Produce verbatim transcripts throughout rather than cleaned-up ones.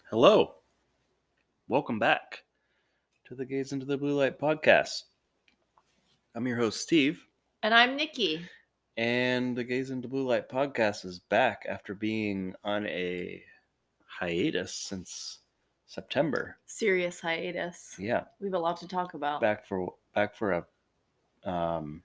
Hello. Welcome back to the Gaze into the Blue Light podcast. I'm your host, Steve, And I'm Nikki. and the Gaze into Blue Light podcast is back after being on a hiatus since September. Serious hiatus. Yeah, We have a lot to talk about. back for back for a um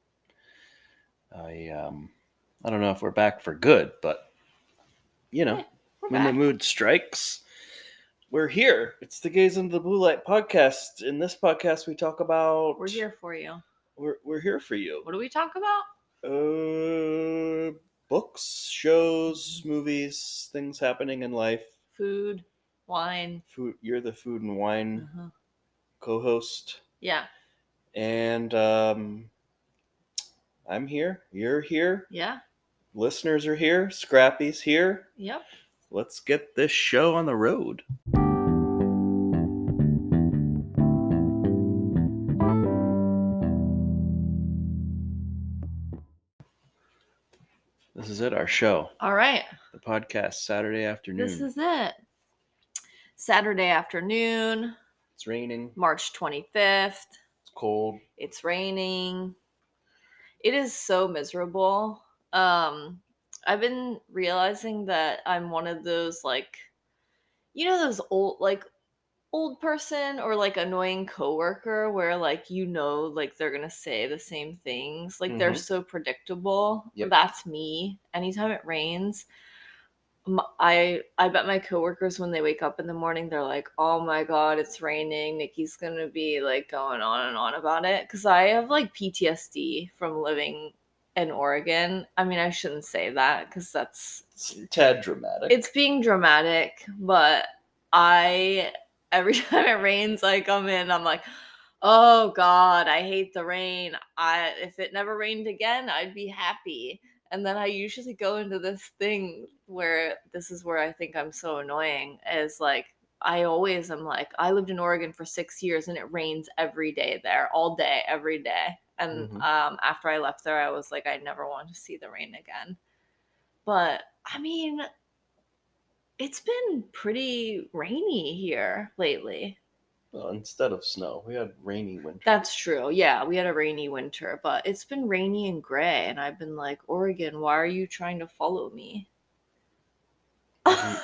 I um I don't know if we're back for good, but you know, Yeah, we're when back. the mood strikes, we're here. It's the Gaze into the Blue Light podcast. In this podcast, we talk about We're here for you. We're we're here for you. What do we talk about? Uh, books, shows, movies, things happening in life. Food, wine. Food. You're the food and wine Uh-huh. co-host, Yeah. and um, I'm here. You're here. Yeah. Listeners are here. Scrappy's here. Yep. Let's get this show on the road. This is it, our show. All right. The podcast, Saturday afternoon. This is it. Saturday afternoon, It's raining. March twenty-fifth. It's cold. It's raining. It is so miserable. Um, I've been realizing that I'm one of those, like, you know, those old, like, old person or like annoying coworker where like you know like they're gonna say the same things, like they're Mhm. so predictable. Yep. That's me. Anytime it rains, m- I I bet my coworkers when they wake up in the morning they're like, oh my god, it's raining. Nikki's gonna be like going on and on about it because I have like P T S D from living in Oregon. I mean, I shouldn't say that because that's It's a tad dramatic. it's being dramatic, but I every time it rains, I come in, I'm like, oh God, I hate the rain. I if it never rained again, I'd be happy. And then I usually go into this thing where this is where I think I'm so annoying, is like I always am like, I lived in Oregon for six years and it rains every day there, all day, every day. And Mhm. um, after I left there, I was like, I never want to see the rain again. But I mean, it's been pretty rainy here lately. Well, instead of snow, we had rainy winter. That's true. Yeah, we had a rainy winter, but it's been rainy and gray, and I've been like, Oregon, why are you trying to follow me? Mhm.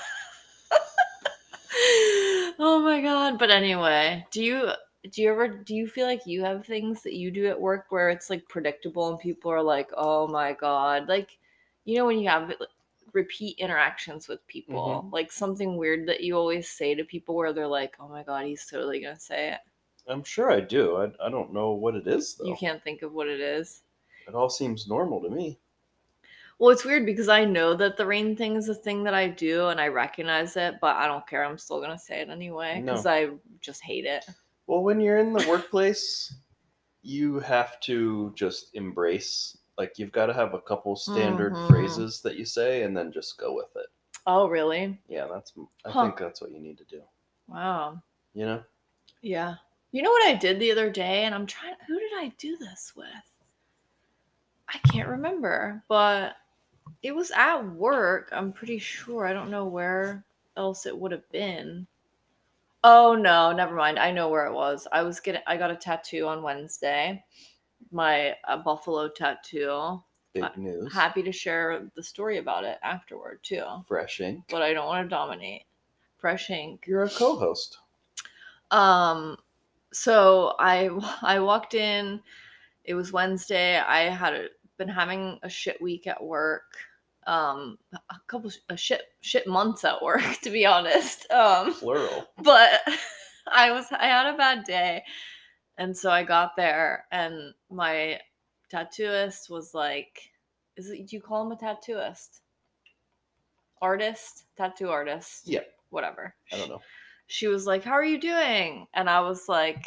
Oh my god. But anyway, do you do you ever do you feel like you have things that you do at work where it's like predictable and people are like, "Oh my god." Like, you know when you have repeat interactions with people, Mhm. like something weird that you always say to people where they're like, "Oh my god, he's totally going to say it." I'm sure I do. I, I don't know what it is, though. You can't think of what it is. It all seems normal to me. Well, it's weird because I know that the rain thing is a thing that I do and I recognize it, but I don't care. I'm still going to say it anyway because No. I just hate it. Well, when you're in the workplace, you have to just embrace, like, you've got to have a couple standard Mhm. phrases that you say and then just go with it. Oh, really? Yeah, that's, I Huh. think that's what you need to do. Wow. You know? Yeah. You know what I did the other day? And I'm trying, who did I do this with? I can't remember, but it was at work. I'm pretty sure. I don't know where else it would have been. Oh no, never mind. I know where it was. I was getting I got a tattoo on Wednesday. My uh, buffalo tattoo. Big Uh, news. Happy to share the story about it afterward too. Fresh ink. But I don't want to dominate. Fresh ink. You're a co-host. Um so I I walked in. It was Wednesday. I had a, been having a shit week at work. Um, a couple a shit shit months at work, to be honest. Um, Plural. but I was I had a bad day, and so I got there, and my tattooist was like, "Is it? Do you call him a tattooist? Artist, tattoo artist? Yeah. Whatever. I don't know. She was like, "How are you doing?" And I was like,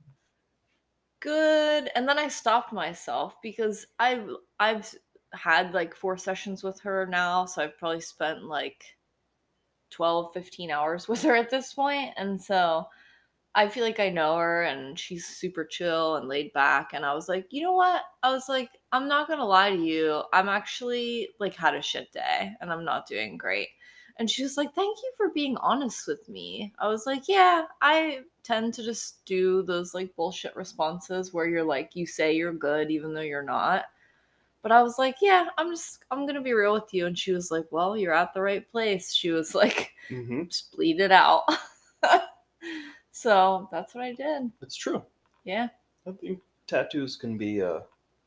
good. And then I stopped myself because I've I've had like four sessions with her now, so I've probably spent like twelve, fifteen hours with her at this point. And so I feel like I know her and she's super chill and laid back. And I was like, you know what? I was like, I'm not gonna lie to you. I'm actually like had a shit day and I'm not doing great. And she was like, thank you for being honest with me. I was like, yeah, I tend to just do those like bullshit responses where you're like, you say you're good even though you're not. But I was like, yeah, I'm just, I'm going to be real with you. And she was like, well, you're at the right place. She was like, Mm-hmm. just bleed it out. So that's what I did. It's true. Yeah. I think tattoos can be a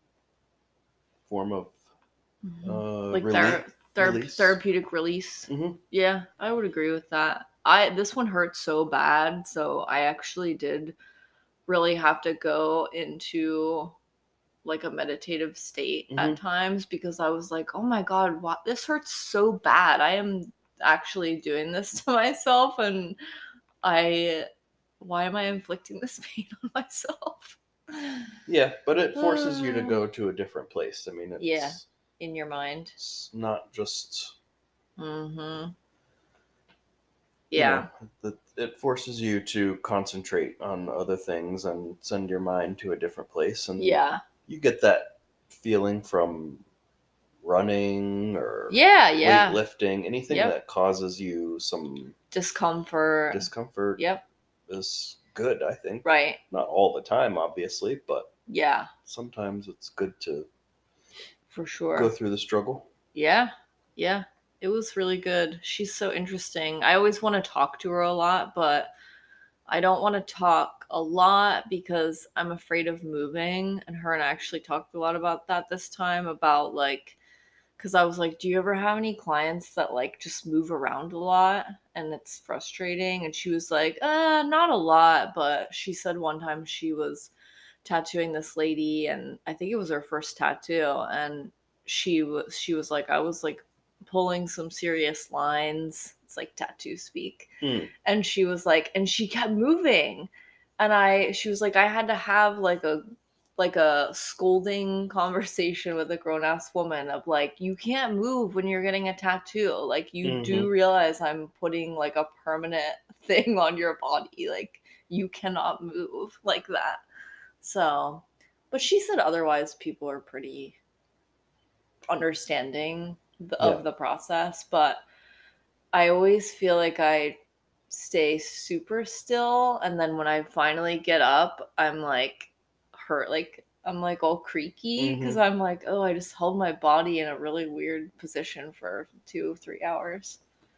form of uh, Like relief. ther- ther- release. therapeutic release. Mm-hmm. Yeah, I would agree with that. I this one hurt so bad, so I actually did really have to go into like a meditative state Mhm. at times because I was like, oh my god, what this hurts so bad. I am actually doing this to myself, and I why am I inflicting this pain on myself? Yeah, but it forces you to go to a different place. I mean, it's, Yeah, in your mind. it's not just Mm-hmm. you Yeah. know, it, it forces you to concentrate on other things and send your mind to a different place, and Yeah. you get that feeling from running or Yeah, yeah. weightlifting, anything Yep. that causes you some Discomfort. discomfort Yep. is good, I think. Right. Not all the time, obviously, but Yeah, sometimes it's good to for sure. go through the struggle. Yeah. Yeah. It was really good. She's so interesting. I always want to talk to her a lot, but I don't want to talk a lot because I'm afraid of moving. And her and I actually talked a lot about that this time about like, because I was like, do you ever have any clients that like just move around a lot and it's frustrating? And she was like, uh, not a lot. But she said one time she was tattooing this lady and I think it was her first tattoo. And she was, she was like, I was like pulling some serious lines. It's like tattoo speak. Mm. And she was like, and she kept moving. And I, she was like, I had to have like a, like a scolding conversation with a grown ass woman of like, you can't move when you're getting a tattoo. Like, you Mhm. do realize I'm putting like a permanent thing on your body. Like, you cannot move like that. So, but she said otherwise, people are pretty understanding th- of Yeah. the process. But I always feel like I stay super still, and then when I finally get up, I'm like hurt, like I'm like all creaky because Mhm. I'm like, oh, I just held my body in a really weird position for two, three hours.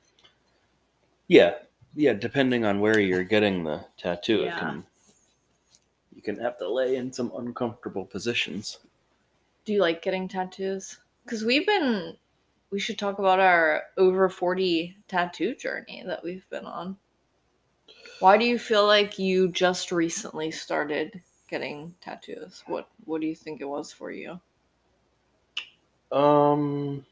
Yeah, yeah. Depending on where you're getting the tattoo, it Yeah. can you can have to lay in some uncomfortable positions. Do you like getting tattoos? Because we've been, we should talk about our over forty tattoo journey that we've been on. Why do you feel like you just recently started getting tattoos? What What do you think it was for you? Um,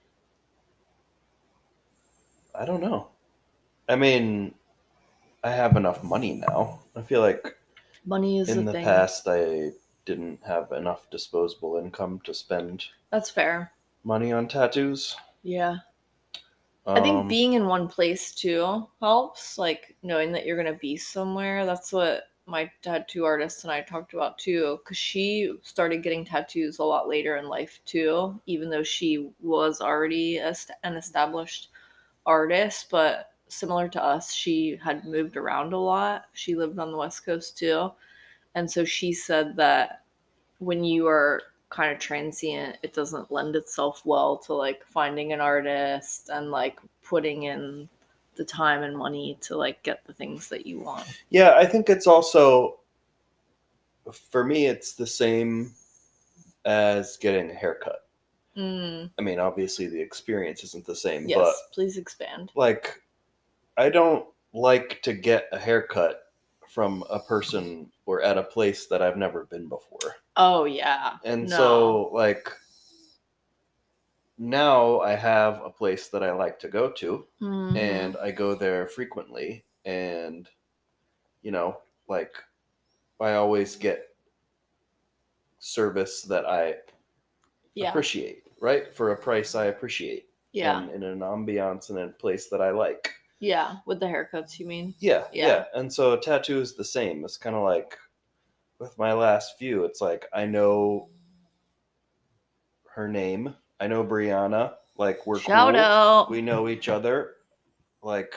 I don't know. I mean, I have enough money now. I feel like Money is in the the thing. past I didn't have enough disposable income to spend That's fair. money on tattoos. Yeah. Um, I think being in one place too helps, like knowing that you're going to be somewhere. That's what my tattoo artist and I talked about too, because she started getting tattoos a lot later in life too, even though she was already a st- an established artist. But similar to us, she had moved around a lot. She lived on the West Coast too. And so she said that when you are kind of transient, it doesn't lend itself well to like finding an artist and like putting in the time and money to like get the things that you want. yeah, I think it's also for me it's the same as getting a haircut. Mm, I mean, obviously the experience isn't the same, yes, but please expand. like I don't like to get a haircut from a person or at a place that I've never been before. Oh yeah. And No. so like now I have a place that I like to go to Mhm. and I go there frequently and you know, like I always get service that I Yeah. appreciate, right? For a price I appreciate. Yeah. And in an ambiance and in a place that I like. Yeah. With the haircuts, you mean? Yeah, Yeah. yeah. And so a tattoo is the same. It's kind of like with my last few, it's like I know her name. I know Brianna. Like we're Shout cool. out. We know each other. like,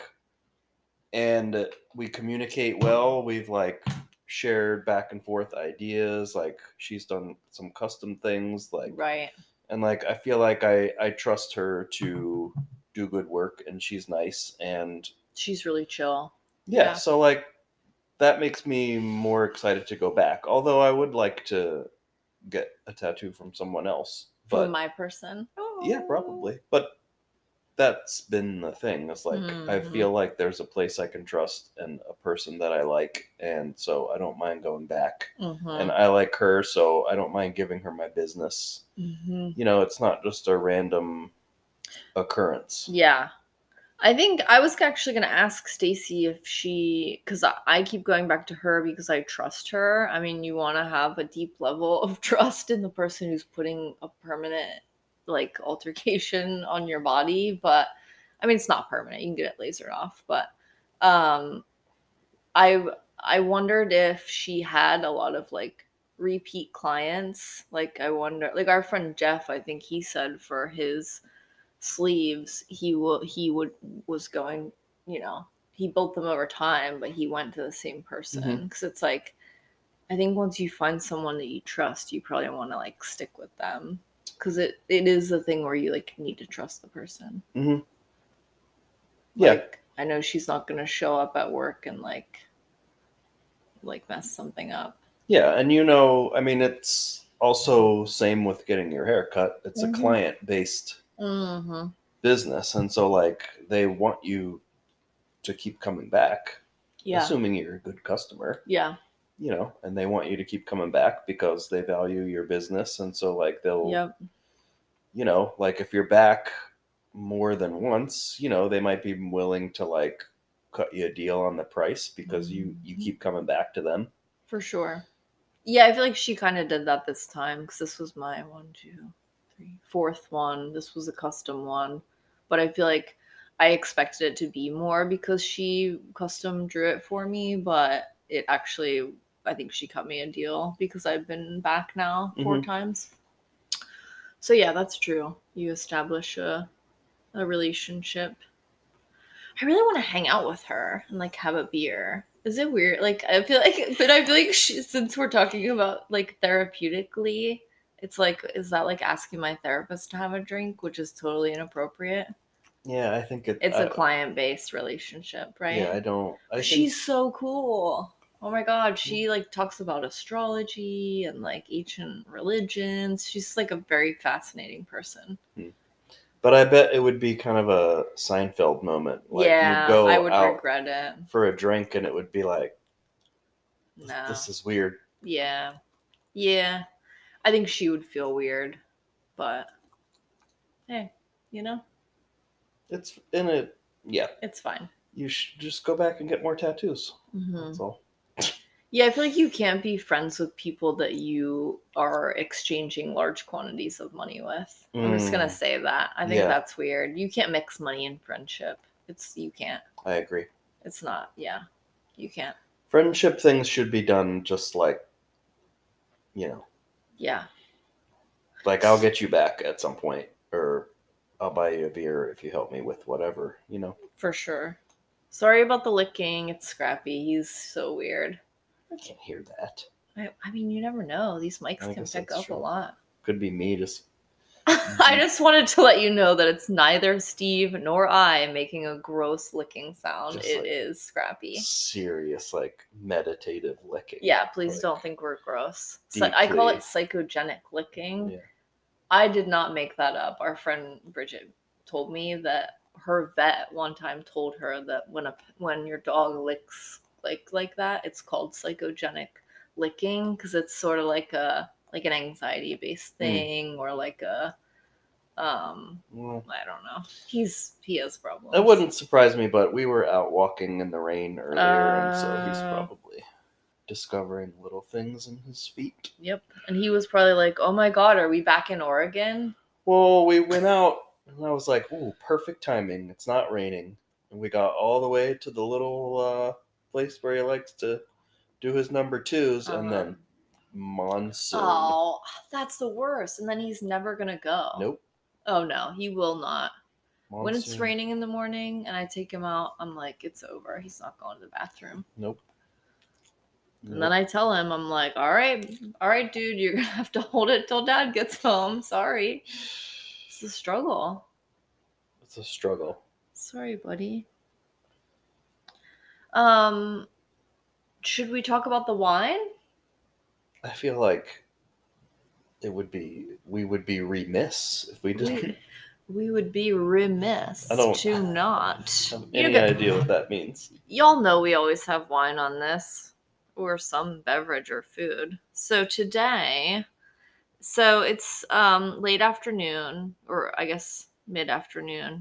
and we communicate well. We've like shared back and forth ideas. Like she's done some custom things. Like, Right. and like I feel like I I trust her to do good work, and she's nice, and She's really chill. yeah. Yeah. So like that makes me more excited to go back. Although I would like to get a tattoo from someone else, From but my person. yeah, probably. But that's been the thing. It's like I Mhm. feel like there's a place I can trust and a person that I like, and so I don't mind going back. Mhm. And I like her, so I don't mind giving her my business. Mhm. You know, it's not just a random occurrence. Yeah. I think I was actually going to ask Stacy if she, because I, I keep going back to her because I trust her. I mean, you want to have a deep level of trust in the person who's putting a permanent, like, altercation on your body. But I mean, it's not permanent. You can get it lasered off. But um, I I wondered if she had a lot of like repeat clients. Like, I wonder, like our friend Jeff, I think he said for his sleeves he will he would was going, you know, he built them over time, but he went to the same person Mhm. because it's like, I think once you find someone that you trust, you probably want to like stick with them because it it is a thing where you like need to trust the person. Mhm. Yeah. Like, I know she's not going to show up at work and like like mess something up. Yeah, and you know, I mean, it's also same with getting your hair cut. It's a Mhm. client-based Mm-hmm. business, and so like they want you to keep coming back, Yeah. assuming you're a good customer. Yeah. You know, and they want you to keep coming back because they value your business, and so like they'll, Yep. you know, like if you're back more than once, you know, they might be willing to like cut you a deal on the price because you you Mhm. keep coming back to them. For sure. Yeah, I feel like she kind of did that this time because this was my one, two, three, fourth one. This was a custom one, but I feel like I expected it to be more because she custom drew it for me. But it actually, I think she cut me a deal because I've been back now four Mhm. times. So yeah, that's true. You establish a a relationship. I really want to hang out with her and like have a beer. Is it weird? Like, I feel like, but I feel like she, since we're talking about like therapeutically, it's like, is that like asking my therapist to have a drink, which is totally inappropriate? Yeah, I think it. It's a I, client based relationship, yeah, I right? don't. I think. She's so cool. Oh my god, she like talks about astrology and like ancient religions. She's like a very fascinating person. Hmm. But I bet it would be kind of a Seinfeld moment. Like you'd Yeah, I go would out regret it. for a drink and it would be like, No. this is weird. Yeah. Yeah. I think she would feel weird, but hey, you know, It's in it. Yeah, it's fine. you should just go back and get more tattoos. Mm-hmm. That's all. Yeah, I feel like you can't be friends with people that you are exchanging large quantities of money with. I'm just gonna Mm, say that. I think yeah, that's weird. You can't mix money and friendship. It's you can't. I agree. It's not. Yeah, you can't. Friendship things should be done just like, you know, Yeah. like I'll get you back at some point, or I'll buy you a beer if you help me with whatever, you know. For sure. Sorry about the licking. It's Scrappy. He's so weird. I can't hear that. I, I mean, you never know. These mics I can guess pick that's up true. a lot. Could be me just. I just wanted to let you know that it's neither Steve nor I making a gross licking sound. Just It like is Scrappy. serious, like meditative licking. Yeah, please like, don't think we're gross. So I call it psychogenic licking. Yeah. I did not make that up. Our friend Bridget told me that her vet one time told her that when a when your dog licks like like that, it's called psychogenic licking because it's sort of like a like an anxiety based thing mm. or like a um well, I don't know. He's he has problems. It wouldn't surprise me, but we were out walking in the rain earlier, uh, and so he's probably discovering little things in his feet. Yep. And he was probably like, oh my god, are we back in Oregon? Well, we went out and I was like, ooh, perfect timing. It's not raining. And we got all the way to the little uh, place where he likes to do his number twos, uh-huh. and then monsoon. Oh, that's the worst. And then he's never going to go. Nope. Oh no, he will not. When it's Monsoon. raining in the morning and I take him out, I'm like, it's over. He's not going to the bathroom. Nope. And then I tell him, I'm like, all right, all right, dude, you're going to have to hold it till dad gets home. Sorry. It's a struggle. It's a struggle. Sorry, buddy. Um, should we talk about the wine? I feel like it would be, we would be remiss if we didn't. We, we would be remiss I don't to not. have You any know, idea what that means. y'all know we always have wine on this, or some beverage or food. So today, so it's um, late afternoon, or I guess mid-afternoon.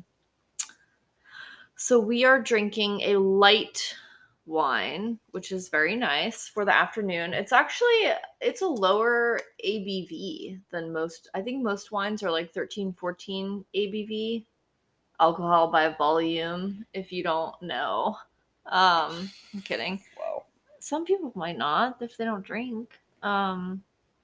So we are drinking a light wine, which is very nice for the afternoon. It's actually, it's a lower A B V than most. I think most wines are like thirteen, fourteen A B V, alcohol by volume, if you don't know. Um, I'm kidding. Wow. Some people might not if they don't drink. Um,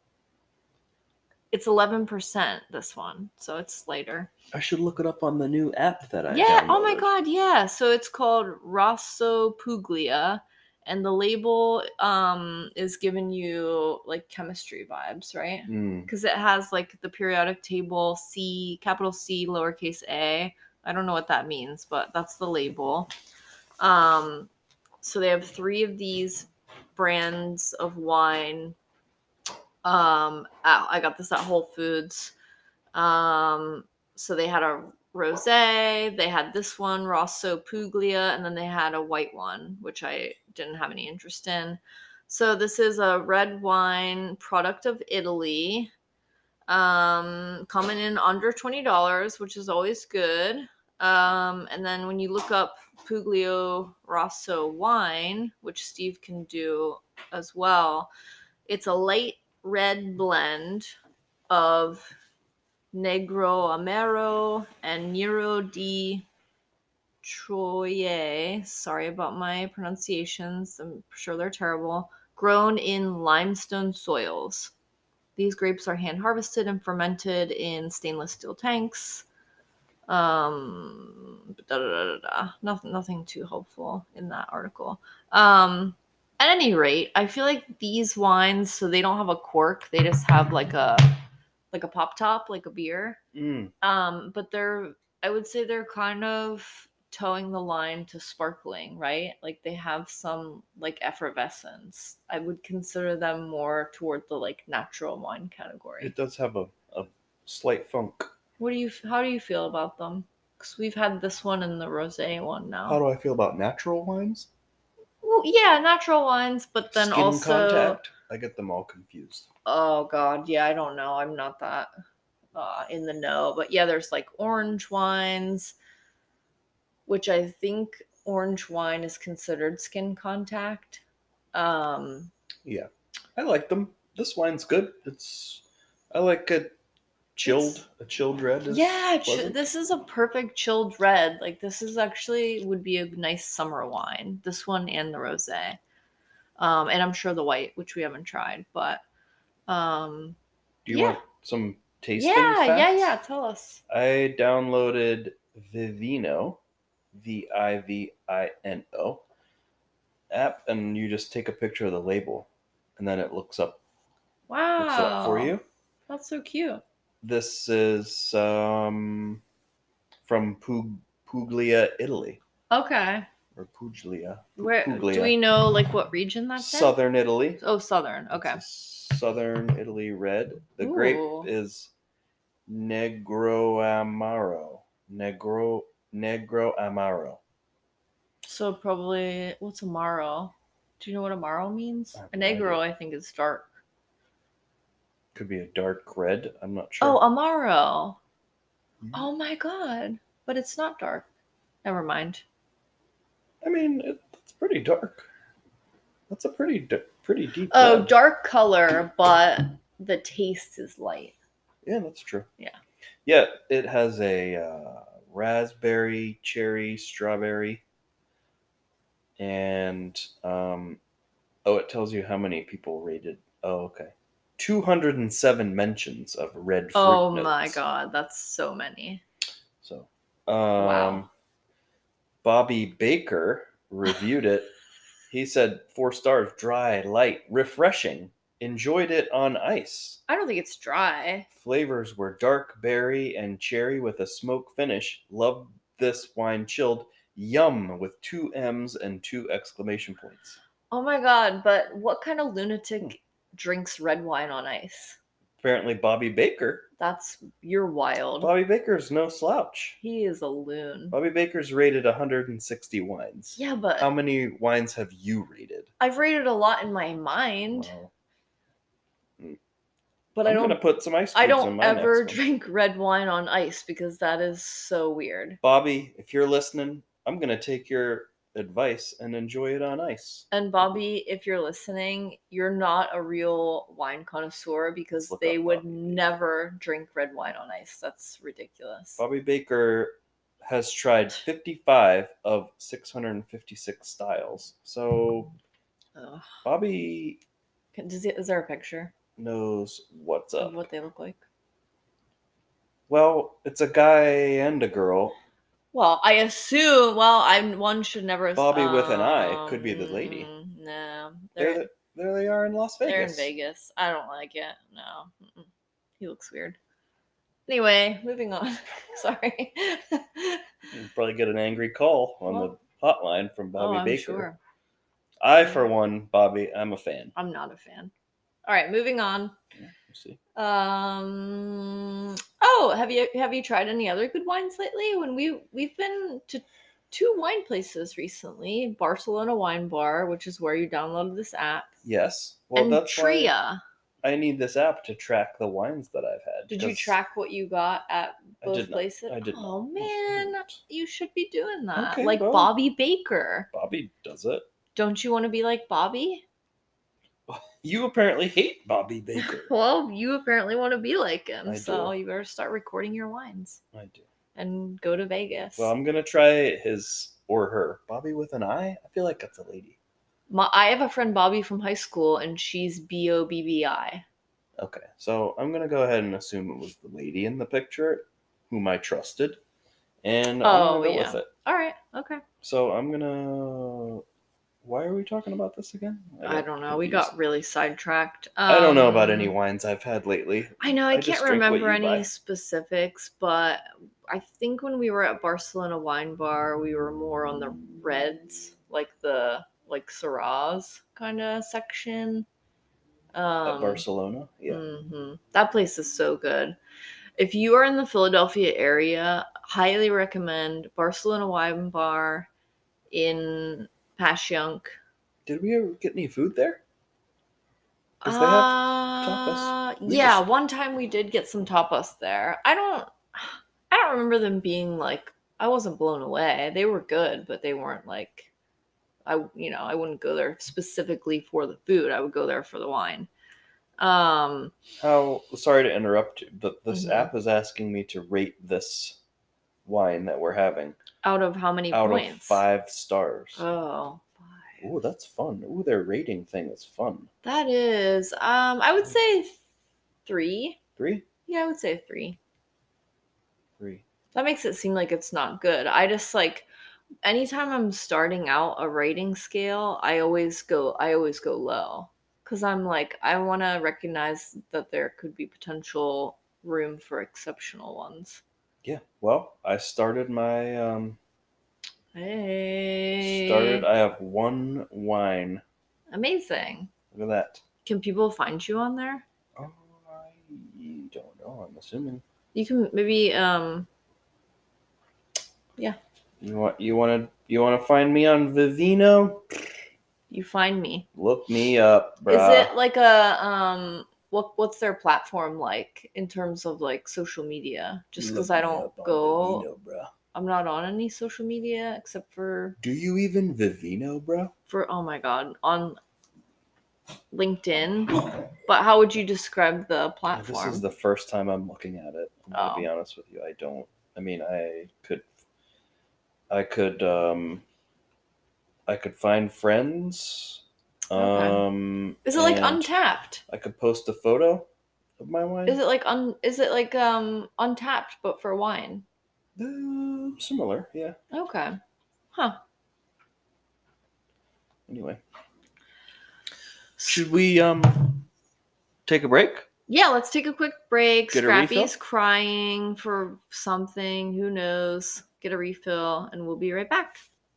it's eleven percent, this one, so it's lighter. I should look it up on the new app that I Yeah, downloaded. oh my god, yeah. So it's called Rosso Puglia, and the label um is giving you like chemistry vibes, right? Mm. Because it has like the periodic table C, capital C, lowercase a. I don't know what that means, but that's the label. Um, so they have three of these brands of wine. Um, at- I got this at Whole Foods. Um, so they had a rosé, they had this one, Rosso Puglia, and then they had a white one, which I didn't have any interest in. So this is a red wine, product of Italy, um, coming in under twenty dollars, which is always good. Um, and then when you look up Puglio Rosso wine, which Steve can do as well, it's a light red blend of Negro Amaro and Nero di Troye. Sorry about my pronunciations. I'm sure they're terrible. Grown in limestone soils. These grapes are hand harvested and fermented in stainless steel tanks. Um, da, da, da, da, da. Nothing, nothing too hopeful in that article. Um, at any rate, I feel like these wines, so they don't have a cork. They just have like a like a pop top, like a beer. Mm. Um, but they're, I would say they're kind of towing the line to sparkling, right? Like they have some like effervescence. I would consider them more toward the like natural wine category. It does have a, a slight funk. What do you, how do you feel about them? Because we've had this one and the rosé one now. How do I feel about natural wines? Well, yeah, natural wines, but then Skin also contact? I get them all confused. Oh god, yeah, I don't know. I'm not that uh, in the know, but yeah, there's like orange wines, which I think orange wine is considered skin contact. Um, Yeah, I like them. This wine's good. It's I like a chilled, It's- a chilled red. Is yeah, ch- pleasant. this is a perfect chilled red. Like this is actually would be a nice summer wine. This one and the rosé, um, and I'm sure the white, which we haven't tried, but um, Do you yeah. want some tasting yeah, facts? yeah, yeah. Tell us. I downloaded Vivino, V I V I N O app, and you just take a picture of the label, and then it looks up Wow, looks it up for you. That's so cute. This is um, from Pug- Puglia, Italy, Okay. or Puglia. Where Puglia. do we know like what region that's in? Southern Italy. Oh, southern. Okay. It's a Southern Italy red. The grape Ooh. is Negro Amaro. Negro Negro Amaro. So probably what's amaro? Do you know what amaro means? I have A no negro, idea. I think, is dark. Could be a dark red. I'm not sure. Oh, amaro. Mhm. Oh my god. But it's not dark. Never mind. I mean, it, it's pretty dark. That's a pretty d- pretty deep. Oh, red. dark color, but the taste is light. Yeah, that's true. Yeah. Yeah, it has a uh, raspberry, cherry, strawberry, and um, oh, it tells you how many people rated. Oh, okay. two hundred seven mentions of red fruit Oh notes. my god, that's so many. So, Um, Wow. Bobby Baker reviewed it. He said four stars, dry, light, refreshing. Enjoyed it on ice. I don't think it's dry. Flavors were dark berry and cherry with a smoke finish. Loved this wine chilled. Yum with two M's and two exclamation points. Oh my god, but what kind of Hmm. lunatic drinks red wine on ice? Apparently, Bobby Baker. That's you're wild. Bobby Baker's no slouch. He is a loon. Bobby Baker's rated one hundred sixty wines. Yeah, but How many wines have you rated? I've rated a lot in my mind, Well, but I'm I don't. gonna put some ice cubes I in don't my ever next one. drink red wine on ice because that is so weird. Bobby, if you're listening, I'm gonna take your advice and enjoy it on ice. And Bobby, if you're listening, you're not a real wine connoisseur because Let's look they up would Bobby Baker. never drink red wine on ice. That's ridiculous. Bobby Baker has tried fifty-five of six hundred fifty-six styles. So Ugh. Bobby Can- Does it, is there a picture knows what's of up. what they look like? Well, it's a guy and a girl. Well, I assume. Well, I'm one should never. Bobby with an eye could be the lady. um, No, There, they're the, there they are in Las Vegas. they're in Vegas. I don't like it. No, mm-mm. He looks weird. Anyway, moving on. Sorry. You'll probably get an angry call on Well, the hotline from Bobby oh, I'm Baker. sure. I, for one, Bobby, I'm a fan. I'm not a fan. All right, moving on. Yeah, we'll see. Um. Oh, have you have you tried any other good wines lately? When we we've been to two wine places recently: Barcelona Wine Bar, which is where you downloaded this app, Yes. Well, and that's Tria. why I need this app to track the wines that I've had. Did you 'cause track what you got at I both did not. places? I did oh not. man, you should be doing that. Okay, like well. Bobby Baker. Bobby does it. Don't you want to be like Bobby? You apparently hate Bobby Baker. Well, you apparently want to be like him, I so do. you better start recording your wines I do. and go to Vegas. Well, I'm gonna try his or her. Bobby with an eye? I feel like that's a lady. My, I have a friend Bobby from high school, and she's B O B B I. Okay, so I'm gonna go ahead and assume it was the lady in the picture, whom I trusted, and I'm Oh, gonna go yeah. with it. All right, okay. So I'm gonna. Why are we talking about this again? I get don't know. We confused. got really sidetracked. I don't know about Um, any wines I've had lately. I know I, I just can't drink what remember you any buy. specifics, but I think when we were at Barcelona Wine Bar, we were more on the reds, like the like Syrahs kind of section. Um, At Barcelona, yeah. mhm. That place is so good. If you are in the Philadelphia area, highly recommend Barcelona Wine Bar in Passyunk. Did we ever get any food there? Does they have tapas? Uh, We yeah, just- one time we did get some tapas there. I don't I don't remember them being like I wasn't blown away. They were good, but they weren't like I you know, I wouldn't go there specifically for the food. I would go there for the wine. Um How? Sorry to interrupt you, but this Mhm. app is asking me to rate this wine that we're having out of how many out points? of five stars. Oh, five. Ooh, that's fun. Ooh, their rating thing is fun. That is um I would say three. Three, Yeah, I would say three. three. That makes it seem like it's not good. I just like anytime I'm starting out a rating scale, I always go I always go low cuz I'm like I want to recognize that there could be potential room for exceptional ones. Yeah. Well, I started my um. Hey. Started. I have one wine. Amazing. Look at that. Can people find you on there? Oh, I don't know. I'm assuming. You can maybe um You want you want to you want to find me on Vivino? you find me. Look me up, bruh. Is it like a um what what's their platform like in terms of like social media? Just Look because I me don't up on go Vivino, bruh. I'm not on any social media except for Do you even Vivino, bro? for oh my god, on LinkedIn. But how would you describe the This platform? is the first time I'm looking at it. I'm gonna Oh. be honest with you. I don't. I mean, I could. I could. Um. I could find friends. Okay. Um. Is it like and Untapped? I could post a photo of my wine. Is it like un is it like um Untapped but for wine? Uh, similar, yeah. Okay. Huh. Anyway. Should we um take a break? Yeah, let's take a quick break. Get a refill? Scrappy's crying for something. Who knows? Get a refill, and we'll be right back.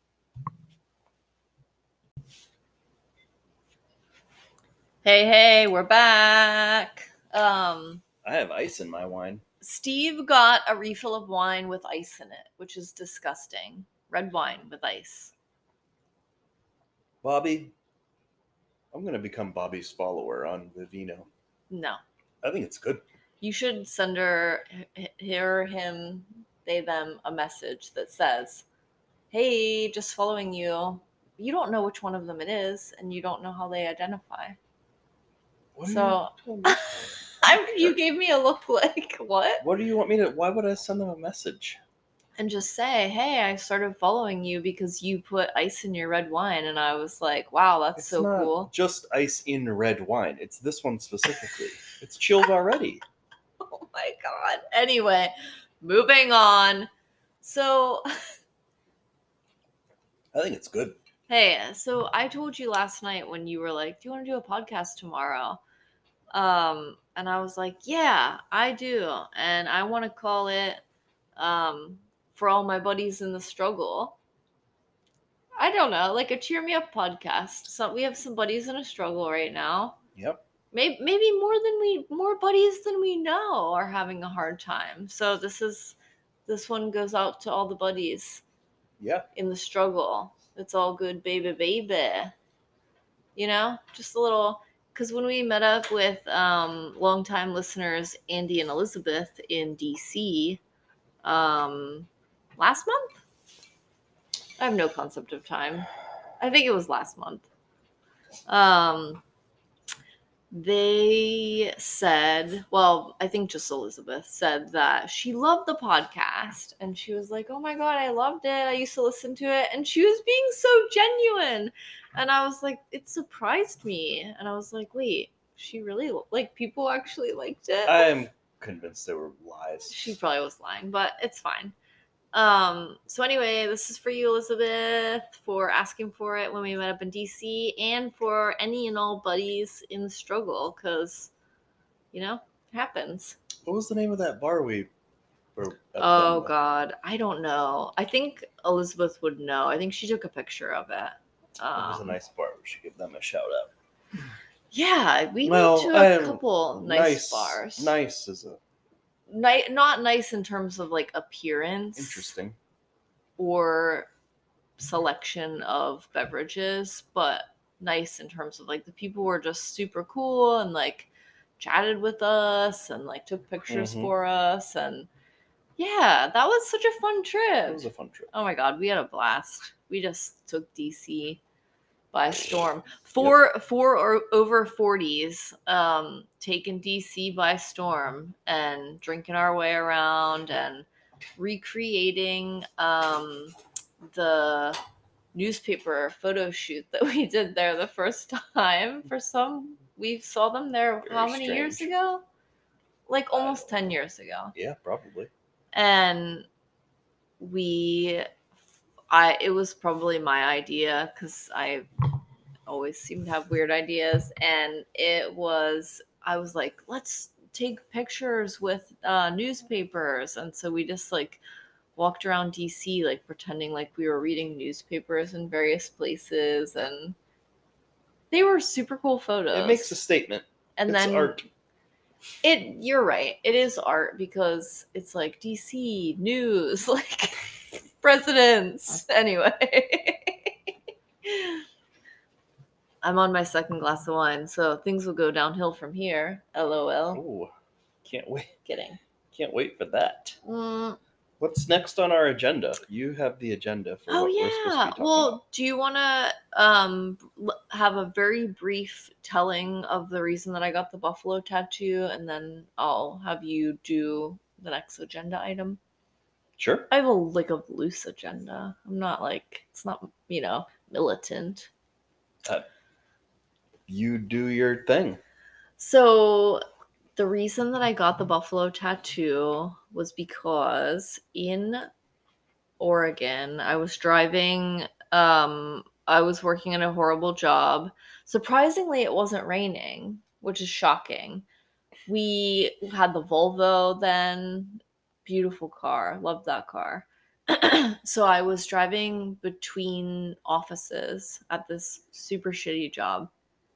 Hey, hey, we're back. Um, I have ice in my wine. Steve got a refill of wine with ice in it, which is disgusting. Red wine with ice. Bobby, I'm going to become Bobby's follower on Vivino. No. I think it's good. You should send her, her, him, they, them a message that says, hey, just following you. You don't know which one of them it is, and you don't know how they identify. What So, you, I'm, you gave me a look like, what? What do you want me to, why would I send them a message? And just say, hey, I started following you because you put ice in your red wine. And I was like, wow, that's It's so not cool. just ice in red wine. It's this one specifically. It's chilled already. Oh my God. Anyway, moving on. So, I think it's good. hey, so I told you last night when you were like, do you want to do a podcast tomorrow? Um, and I was like, yeah, I do. And I want to call it, um, For All My Buddies in the Struggle. I don't know, like a cheer me up podcast. So we have some buddies in a struggle right now. Yep. Maybe maybe more than we more buddies than we know are having a hard time. So this is this one goes out to all the buddies. Yeah. In the struggle. It's all good, baby, baby. You know, just a little. Because when we met up with um, longtime listeners Andy and Elizabeth in D C um, last month. I have no concept of time. I think it was last month. Um, they said, well, I think just Elizabeth said that she loved the podcast. And she was like, oh my God, I loved it. I used to listen to it. And she was being so genuine. And I was like, it surprised me. And I was like, wait, she really, like, people actually liked it? I'm convinced they were lies. She probably was lying, but it's fine. Um, so anyway, this is for you, Elizabeth, for asking for it when we met up in D C, and for any and all buddies in the struggle, because, you know, it happens. What was the name of that bar we were at? Oh, then? God. I don't know. I think Elizabeth would know. I think she took a picture of it. Um, It was a nice bar. We should give them a shout out. Yeah, we well, went to a um, couple nice, nice bars. Nice is a... Ni- not nice in terms of, like, appearance. Interesting. Or selection of beverages, but nice in terms of, like, the people were just super cool and, like, chatted with us and, like, took pictures Mhm. for us. And yeah, that was such a fun trip. It was a fun trip. Oh my God, we had a blast. We just took D C by storm. Four yep. four or over forties um taking D C by storm and drinking our way around and recreating um the newspaper photo shoot that we did there the first time. For some, we saw them there Very how many strange. years ago? Like almost ten years ago. Yeah, probably. And we I it was probably my idea, because I always seem to have weird ideas, and it was I was like, let's take pictures with uh, newspapers. And so we just like walked around D C like pretending like we were reading newspapers in various places, and they were super cool photos. It makes a statement. And it's then art. It you're right. It is art, because it's like D C news, like presidents. Anyway. I'm on my second glass of wine, so things will go downhill from here. LOL. Oh, can't wait. Kidding. Can't wait for that. Mm. What's next on our agenda? You have the agenda for oh, what yeah. we're supposed to be talking well, about. do you want to um, have a very brief telling of the reason that I got the buffalo tattoo, and then I'll have you do the next agenda item? Sure. I have a like a loose agenda. I'm not like, it's not, you know, militant. Uh, you do your thing. So The reason that I got the buffalo tattoo was because in Oregon, I was driving, um, I was working in a horrible job. Surprisingly, it wasn't raining, which is shocking. We had the Volvo then, beautiful car, loved that car. So I was driving between offices at this super shitty job.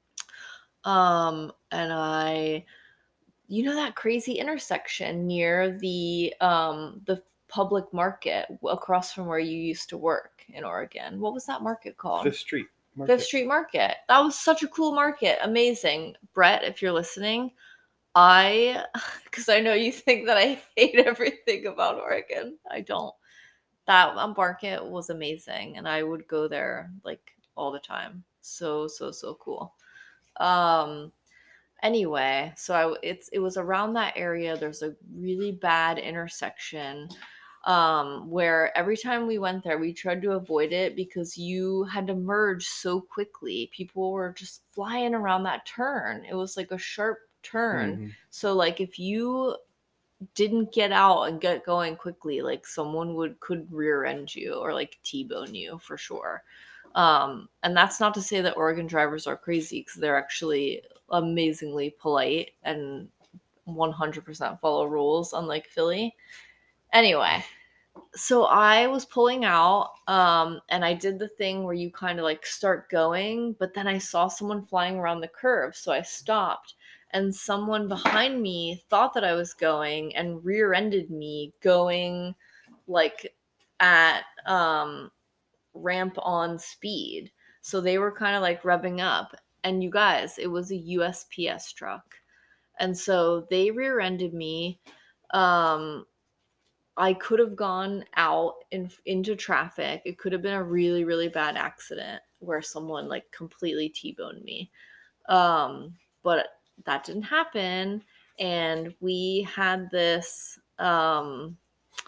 Um, and I you know that crazy intersection near the um the public market across from where you used to work in Oregon? What was that market called? Fifth Street Fifth Market. Street Market. That was such a cool market. Amazing. Brett, if you're listening, I, because I know you think that I hate everything about Oregon. I don't. That market was amazing, and I would go there like all the time. So so so cool. Um. Anyway, so I it's it was around that area. There's a really bad intersection um where every time we went there we tried to avoid it because you had to merge so quickly. People were just flying around that turn. It was like a sharp turn. Mhm. So like if you didn't get out and get going quickly, like someone would could rear end you or like T-bone you for sure. Um, and that's not to say that Oregon drivers are crazy, because they're actually amazingly polite and one hundred percent follow rules, unlike Philly. Anyway, so I was pulling out, um, and I did the thing where you kind of like start going, but then I saw someone flying around the curve, so I stopped. And someone behind me thought that I was going and rear-ended me going like at um, ramp on speed. So they were kind of like revving up. And you guys, it was a U S P S truck. And so they rear-ended me. Um, I could have gone out in, into traffic. It could have been a really, really bad accident where someone like completely T-boned me. Um, but that didn't happen. And we had this um,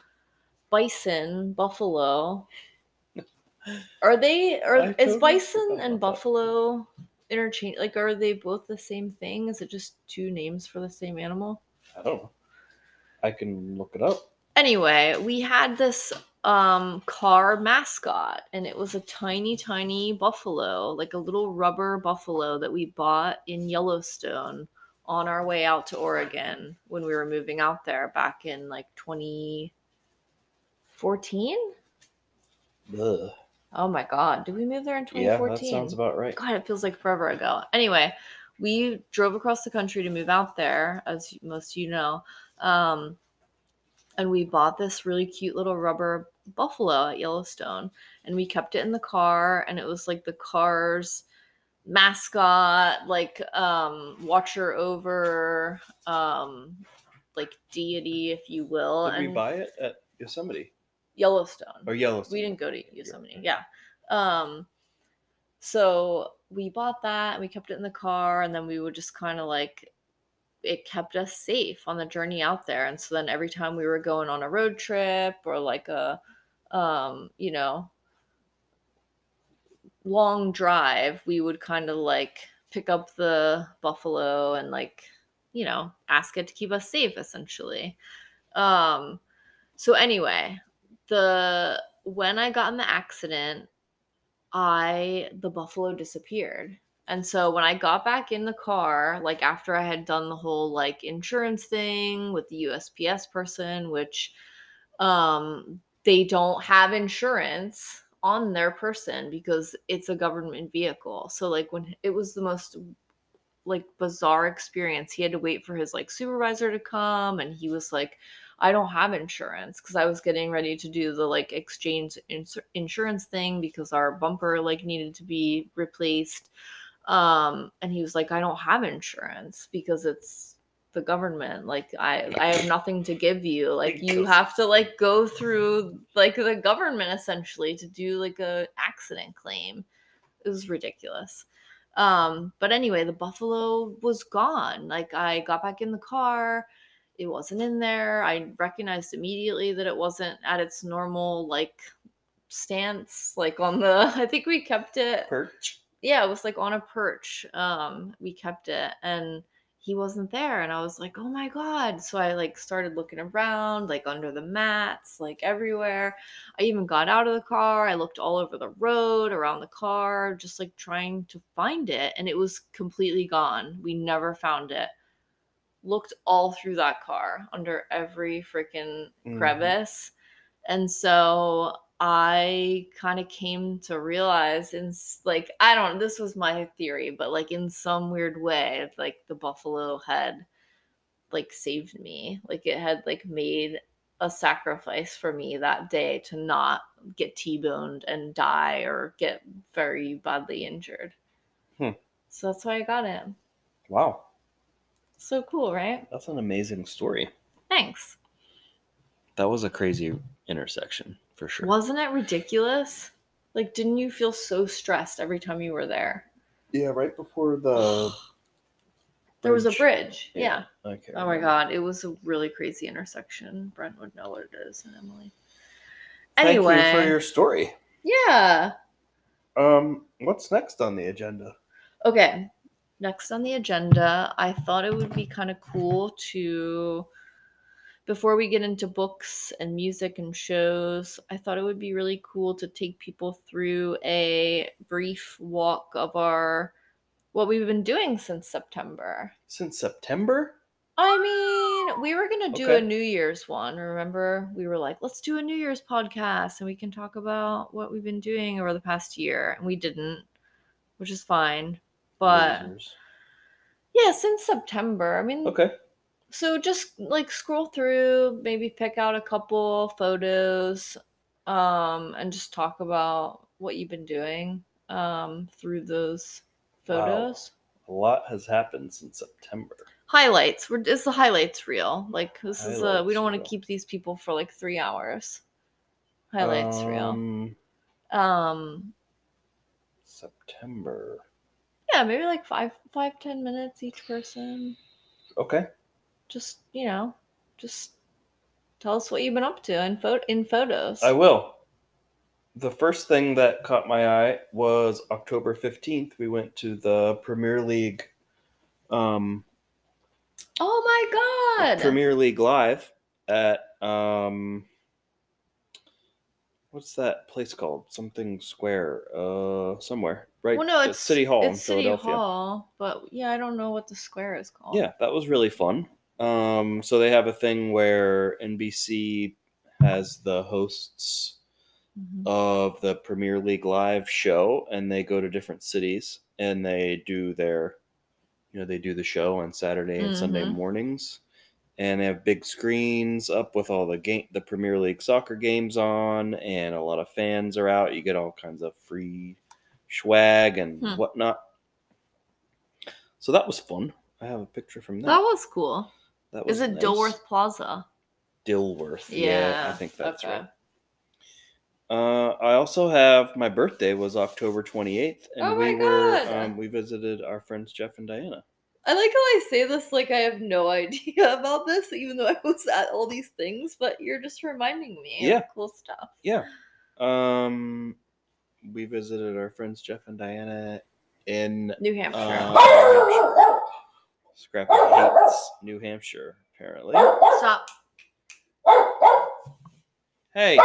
bison, buffalo. Are they, I are, is totally bison forgot and about that. buffalo interchange? Like, are they both the same thing? Is it just two names for the same animal? I don't know. I can look it up. Anyway, we had this um car mascot, and it was a tiny tiny buffalo, like a little rubber buffalo that we bought in Yellowstone on our way out to Oregon when we were moving out there back in like twenty fourteen. Ugh. Oh my god, did we move there in Yeah, twenty fourteen? that sounds about right. God, it feels like forever ago. Anyway, we drove across the country to move out there, as most of you know. Um, and we bought this really cute little rubber buffalo at Yellowstone, and we kept it in the car, and it was like the car's mascot, like um watcher over, um like deity, if you will. Did we And buy it at Yosemite Yellowstone. or Yellowstone? We didn't go to Yosemite. Yeah. Um so we bought that and we kept it in the car, and then we would just kind of like, it kept us safe on the journey out there. And so then every time we were going on a road trip or like a um you know long drive, we would kind of like pick up the buffalo and like, you know ask it to keep us safe, essentially. um so anyway, the when I got in the accident, I the buffalo disappeared. And so when I got back in the car, like after I had done the whole like insurance thing with the U S P S person, which um they don't have insurance on their person because it's a government vehicle. So like when it was the most like bizarre experience, he had to wait for his like supervisor to come, and he was like, I don't have insurance, because I was getting ready to do the like exchange ins- insurance thing because our bumper like needed to be replaced. Um and he was like, I don't have insurance because it's the government. Like i i have nothing to give you. Like you have to like go through like the government essentially to do like a accident claim. It was ridiculous. Um, but anyway, the buffalo was gone. Like I got back in the car, it wasn't in there. I recognized immediately that it wasn't at its normal like stance, like on the I think we kept it Perch. Yeah, it was like on a perch. Um, we kept it, and he wasn't there, and I was like, oh my God. So I like started looking around, like under the mats, like everywhere. I even got out of the car. I looked all over the road, around the car, just like trying to find it, and it was completely gone. We never found it. Looked all through that car, under every freaking Mhm. crevice. And so I kind of came to realize, in s- like, I don't, this was my theory, but like in some weird way, like the buffalo had like saved me. Like it had like made a sacrifice for me that day to not get T-boned and die or get very badly injured. Hmm. So that's why I got it. Wow. So cool, right? That's an amazing story. Thanks. That was a crazy intersection for sure. Wasn't it ridiculous? Like, didn't you feel so stressed every time you were there? Yeah, right before the There was a bridge. bridge. Yeah. Yeah. Okay. Oh my God. It was a really crazy intersection. Brent would know what it is, and Emily. Anyway. Thank you for your story. Yeah. Um, what's next on the agenda? Okay. Next on the agenda, I thought it would be kind of cool to, before we get into books and music and shows, I thought it would be really cool to take people through a brief walk of our, what we've been doing since September. Since September? I mean, we were going to do Okay. a New Year's one. Remember? We were like, let's do a New Year's podcast and we can talk about what we've been doing over the past year. And we didn't, which is fine. But Losers. yeah, since September. I mean, Okay. so just like scroll through, maybe pick out a couple photos, um, and just talk about what you've been doing um, through those photos. Wow. A lot has happened since September. Highlights. We're, it's the highlights reel. Like this is a. We Highlights don't want to reel. keep these people for like three hours. Highlights reel. Um, Um, September. yeah, maybe like five, five, ten minutes each person. Okay. Just you know, just tell us what you've been up to in photo in photos. I will. The first thing that caught my eye was October fifteenth. We went to the Premier League, um, Oh my God! Premier League Live at um, what's that place called? Something Square, uh, somewhere, right? Well, no, It's it's City Hall it's in City Philadelphia. Hall, but yeah, I don't know what the square is called. Yeah, that was really fun. Um, so they have a thing where N B C has the hosts Mhm. of the Premier League Live show, and they go to different cities and they do their, you know, they do the show on Saturday and Sunday Mhm. mornings, and they have big screens up with all the game, the Premier League soccer games on, and a lot of fans are out. You get all kinds of free swag and Hmm. whatnot. So that was fun. I have a picture from that. That was cool. That was Is it nice. Dilworth Plaza? Dilworth. Yeah, Yeah, I think that's okay. right. Uh, I also have my birthday was October twenty-eighth, and Oh we my were God. um, we visited our friends Jeff and Diana. I like how I say this like I have no idea about this, even though I was at all these things, but you're just reminding me Yeah. of cool stuff. Yeah. Um, we visited our friends Jeff and Diana in New Hampshire. uh, New Hampshire. Scrappy hates New Hampshire, apparently. Stop. Hey.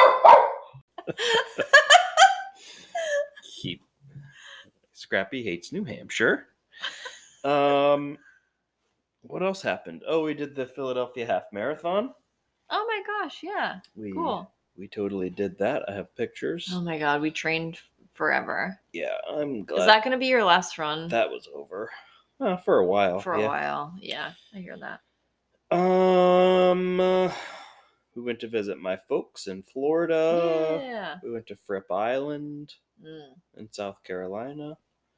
Keep. Scrappy hates New Hampshire. Um, what else happened? Oh, we did the Philadelphia Half Marathon. Oh my gosh, yeah. We Cool. we totally did that. I have pictures. Oh my God, we trained forever. Yeah, I'm glad Is that going to be your last run? that was over. Uh, for a while. For a yeah. while. Yeah, I hear that. Um, uh, we went to visit my folks in Florida. Yeah. We went to Fripp Island Mm. in South Carolina.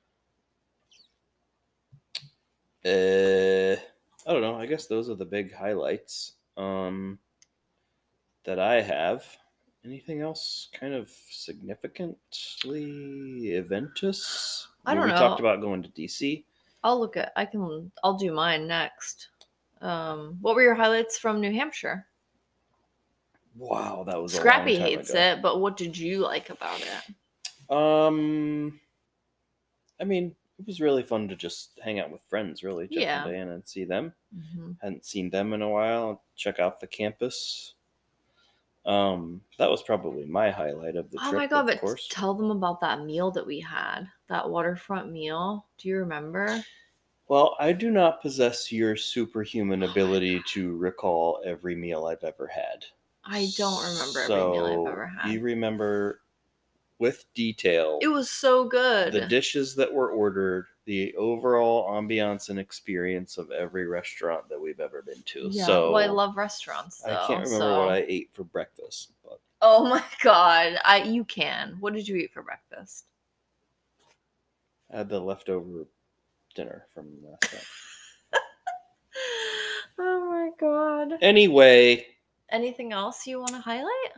Uh, I don't know. I guess those are the big highlights um, that I have. Anything else kind of significantly eventous? I don't we know. talked about going to D C. I'll look at. I can. I'll do mine next. Um, what were your highlights from New Hampshire? Wow, that was Scrappy a long time hates ago. it, but what did you like about it? Um, I mean, it was really fun to just hang out with friends, really. Jeff Yeah. and Diana, and see them. Mm-hmm. Hadn't seen them in a while. Check out the campus. Um, that was probably my highlight of the Oh trip, my god, of but course. tell them about that meal that we had. That waterfront meal. Do you remember? Well, I do not possess your superhuman Oh my ability to recall every meal I've ever had. I don't remember every meal I've So, ever had. you remember with detail It was so good. the dishes that were ordered, the overall ambiance and experience of every restaurant that we've ever been to. Yeah, So well, I love restaurants though. I can't remember so... what I ate for breakfast, but Oh my god, I you can. What did you eat for breakfast? I had the leftover dinner from last night. Oh my god. Anyway, anything else you want to highlight?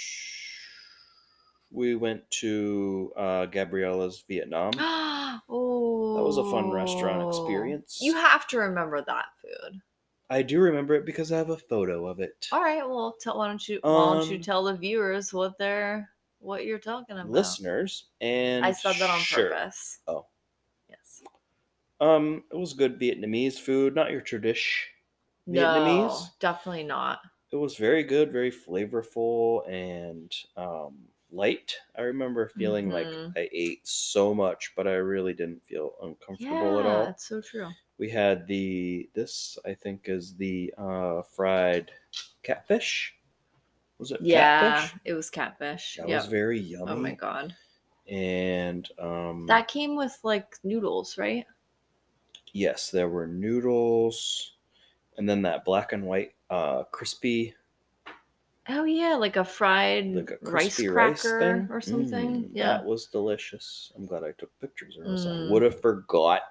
We went to uh, Gabriella's Vietnam. Oh, that was a fun restaurant experience. You have to remember that food. I do remember it because I have a photo of it. All right, well, tell, why don't you Um, why don't you tell the viewers what they're what you're talking about? Listeners, and I said that on sure. purpose. Oh, yes. Um, it was good Vietnamese food, not your tradish Vietnamese. No, definitely not. It was very good, very flavorful, and um, light. I remember feeling Mhm. like I ate so much, but I really didn't feel uncomfortable Yeah, at all. that's so true. We had the this I think is the uh, fried catfish. Was it Yeah, catfish? it was catfish. That Yep. was very yummy. Oh my god. And um, That came with like noodles, right? yes, there were noodles, and then that black and white uh, crispy. Oh yeah, like a fried Like a rice crispy rice cracker thing or something. Mm, yeah. That was delicious. I'm glad I took pictures, or else I Mm. would have forgot.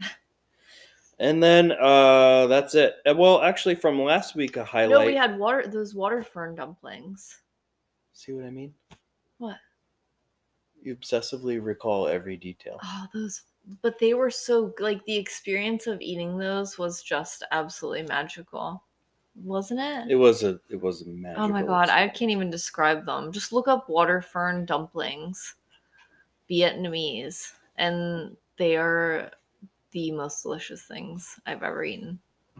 And then uh, that's it. Uh, Well, actually, from last week, a highlight. No, we had water those water fern dumplings. See what I mean? What? You obsessively recall every detail. Oh, those but they were so like the experience of eating those was just absolutely magical. Wasn't it? It was a it was a magical. Oh my god, I experience. can't even describe them. Just look up water fern dumplings, Vietnamese, and they are the most delicious things I've ever eaten.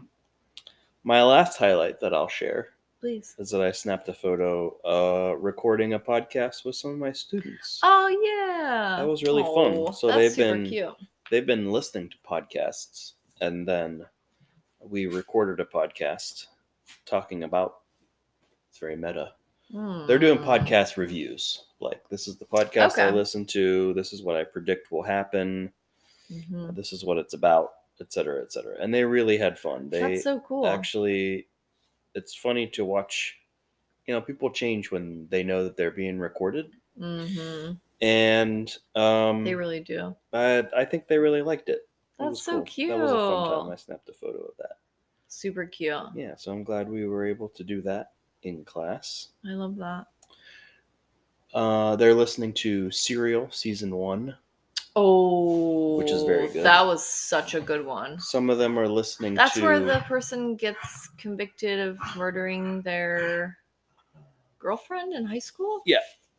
My last highlight that I'll share Please. is that I snapped a photo uh, recording a podcast with some of my students. Oh yeah, That was really oh, fun. So that's they've super been cute. they've been listening to podcasts, and then we recorded a podcast talking about. It's very meta. Mm. They're doing podcast reviews. Like, this is the podcast Okay. I listen to. This is what I predict will happen. Mm-hmm. This is what it's about, et cetera, et cetera. And they really had fun. They That's so cool. Actually, it's funny to watch. You know, people change when they know that they're being recorded. Mm-hmm. And um, they really do. I, I think they really liked it. That's it was so cool. cute. That was a fun time. I snapped a photo of that. Super cute. Yeah, so I'm glad we were able to do that in class. I love that. Uh, they're listening to Serial Season one. Oh, which is very good. That was such a good one. Some of them are listening That's to... where the person gets convicted of murdering their girlfriend in high school? Yeah.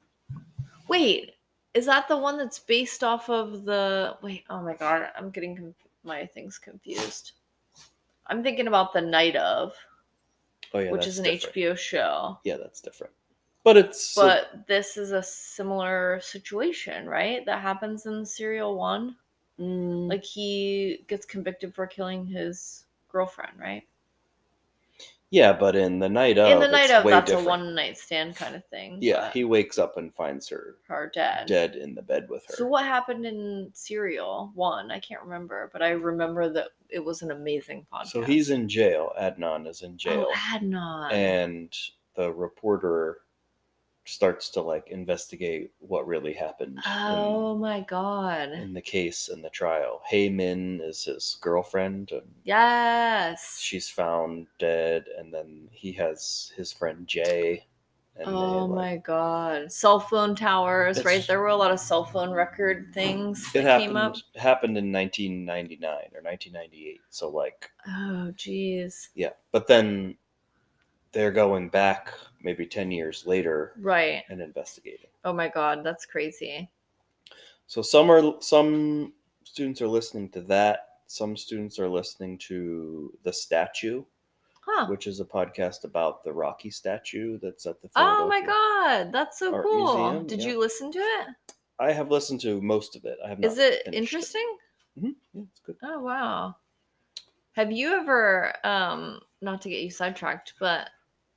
Wait, is that the one that's based off of the... Wait, oh my god, I'm getting conf- my things confused. I'm thinking about The Night Of, oh, yeah, which is an different. H B O show. Yeah, that's different. But it's... But a... this is a similar situation, right? That happens in Serial one? Mm. Like, he gets convicted for killing his girlfriend, right? Yeah, but in The Night Of, in The Night Of, that's different. a one-night stand kind of thing. Yeah, he wakes up and finds her... Her dead. Dead in the bed with her. So what happened in Serial one? I can't remember, but I remember that it was an amazing podcast. So he's in jail. Adnan is in jail. Oh, Adnan. And the reporter starts to, like, investigate what really happened. Oh in, my god. In the case, in the trial. Hae Min is his girlfriend. And yes. she's found dead, and then he has his friend Jay. And oh they, like, my god. Cell phone towers, right? There were a lot of cell phone record things it that happened, came up. happened in nineteen ninety-nine or nineteen ninety-eight. So, like... Oh, jeez. Yeah. But then they're going back maybe ten years later. Right. And investigating. Oh my god, that's crazy. So some are some students are listening to that. Some students are listening to The Statue, Huh. which is a podcast about the Rocky statue that's at the Oh my Philadelphia god, that's so Art cool. Museum. Did Yeah. you listen to it? I have listened to most of it. I have not Is it finished interesting? It. Mhm. Yeah, it's good. Oh wow. Have you ever um not to get you sidetracked, but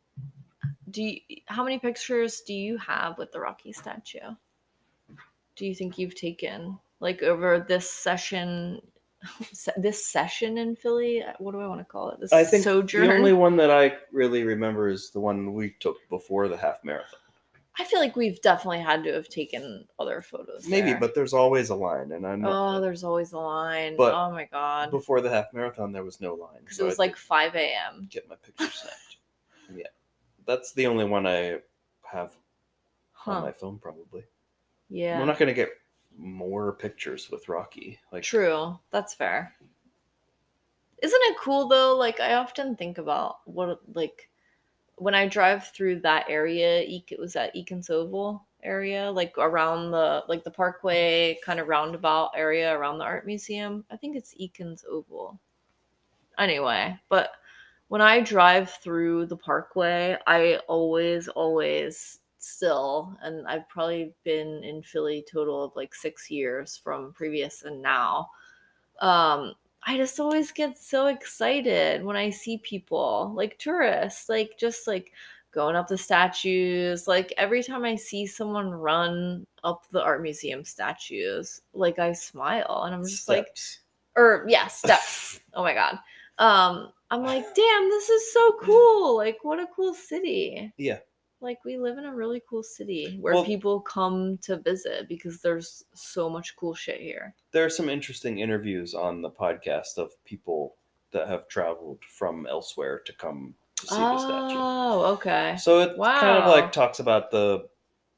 do you, how many pictures do you have with the Rocky statue? Do you think you've taken like over this session se- this session in Philly? What do I want to call it? This I think sojourn. the only one that I really remember is the one we took before the half marathon. I feel like we've definitely had to have taken other photos. Maybe, there. but there's always a line, and I'm not. Oh, there's always a line. But oh my god. Before the half marathon, there was no line Because so it was I like five a.m. get my picture snapped. Yeah, that's the only one I have Huh. on my phone, probably. Yeah. We're not gonna get more pictures with Rocky. Like, True. That's fair. Isn't it cool though? Like I often think about what like when I drive through that area, it was at Eakins Oval area, like around the like the Parkway kind of roundabout area around the art museum. I think it's Eakins Oval. Anyway, but when I drive through the Parkway, I always, always still, and I've probably been in Philly total of like six years from previous and now. Um, I just always get so excited when I see people like tourists, like just like going up the statues. Like every time I see someone run up the art museum statues, like I smile and I'm just steps. like, or yeah, steps. Oh my god. Um, I'm like, damn, this is so cool. Like, what a cool city. Yeah. Like we live in a really cool city where Well, people come to visit because there's so much cool shit here. There are some interesting interviews on the podcast of people that have traveled from elsewhere to come to see oh, the statue. Oh, okay. So it wow. kind of like talks about the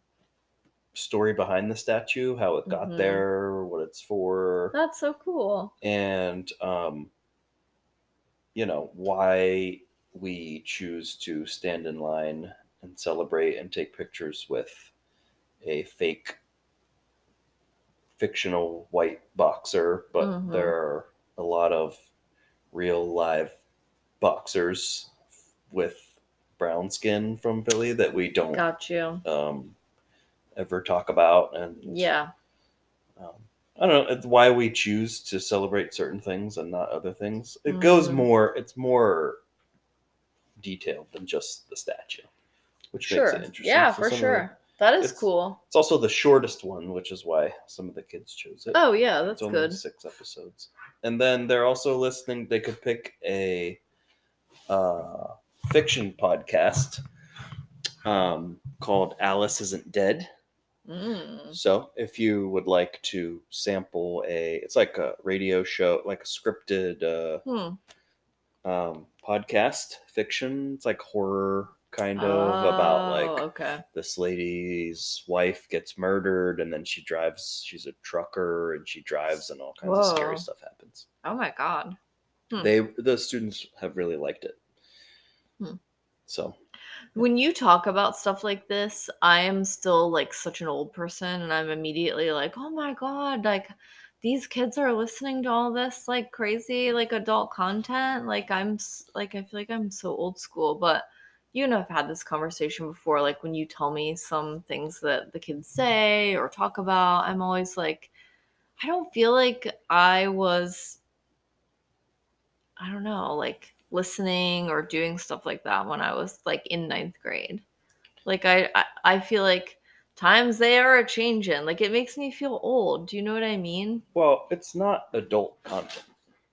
story behind the statue, how it got Mhm. there, what it's for. That's so cool. And, um, you know, why we choose to stand in line and celebrate and take pictures with a fake fictional white boxer, but Mhm. there are a lot of real live boxers with brown skin from Philly that we don't Got you. um, ever talk about. And Yeah. um, I don't know, it's why we choose to celebrate certain things and not other things. It goes Mhm. more, it's more detailed than just the statue, which Sure. makes it interesting. Yeah, So for some of sure. That is it's- cool. It's also the shortest one, which is why some of the kids chose it. Oh yeah, that's It's only good. six episodes. And then they're also listening, they could pick a uh, fiction podcast um, called Alice Isn't Dead. Mm. So if you would like to sample a, it's like a radio show, like a scripted uh, Hmm. um, podcast fiction. It's like horror kind of about Oh, like okay. this lady's wife gets murdered and then she drives, she's a trucker and she drives and all kinds of scary Whoa. stuff happens. Oh my god. Hmm. They, the students have really liked it. Hmm. So When you talk about stuff like this, I am still like such an old person and I'm immediately like, oh my god, like these kids are listening to all this like crazy like adult content. Like I'm s- like I feel like I'm so old school, but you and I've had this conversation before. Like when you tell me some things that the kids say or talk about, I'm always like, I don't feel like I was, I don't know, like listening or doing stuff like that when I was like in ninth grade. Like I, I, I feel like times they are a changing. Like it makes me feel old. Do you know what I mean? well, it's not adult content.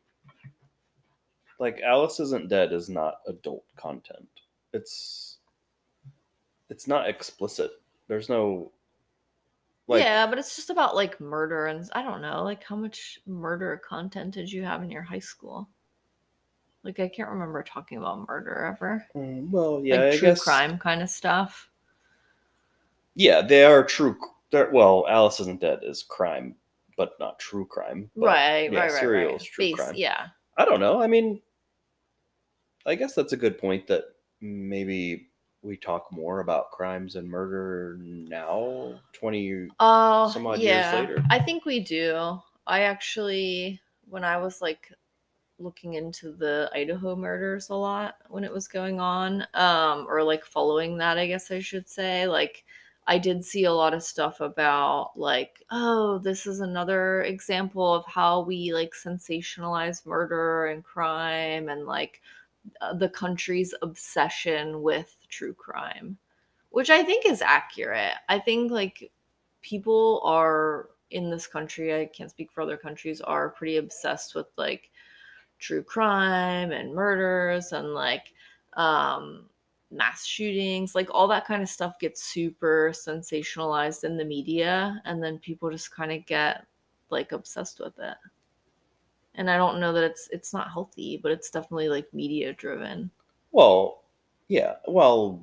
Like Alice Isn't Dead is not adult content. It's it's not explicit. There's no like yeah, but it's just about like murder and I don't know, like how much murder content did you have in your high school? Like I can't remember talking about murder ever. mm, well, yeah, Like I true guess crime kind of stuff. yeah, they are true. They're, well, Alice Isn't Dead is crime, but not true crime. But, Right, yeah, right, right, serial right. is true Base, crime. yeah. I don't know. I mean, I guess that's a good point that maybe we talk more about crimes and murder now, twenty Oh, some odd years yeah. later. I think we do. I actually, when I was like looking into the Idaho murders a lot when it was going on, um, or like following that, I guess I should say, like I did see a lot of stuff about like, oh, this is another example of how we like sensationalize murder and crime and like uh, the country's obsession with true crime, which I think is accurate. I think like people are in this country, I can't speak for other countries, are pretty obsessed with like true crime and murders and like um mass shootings, like all that kind of stuff gets super sensationalized in the media and then people just kind of get like obsessed with it. And I don't know that it's it's not healthy, but it's definitely like media driven. Well, yeah. Well,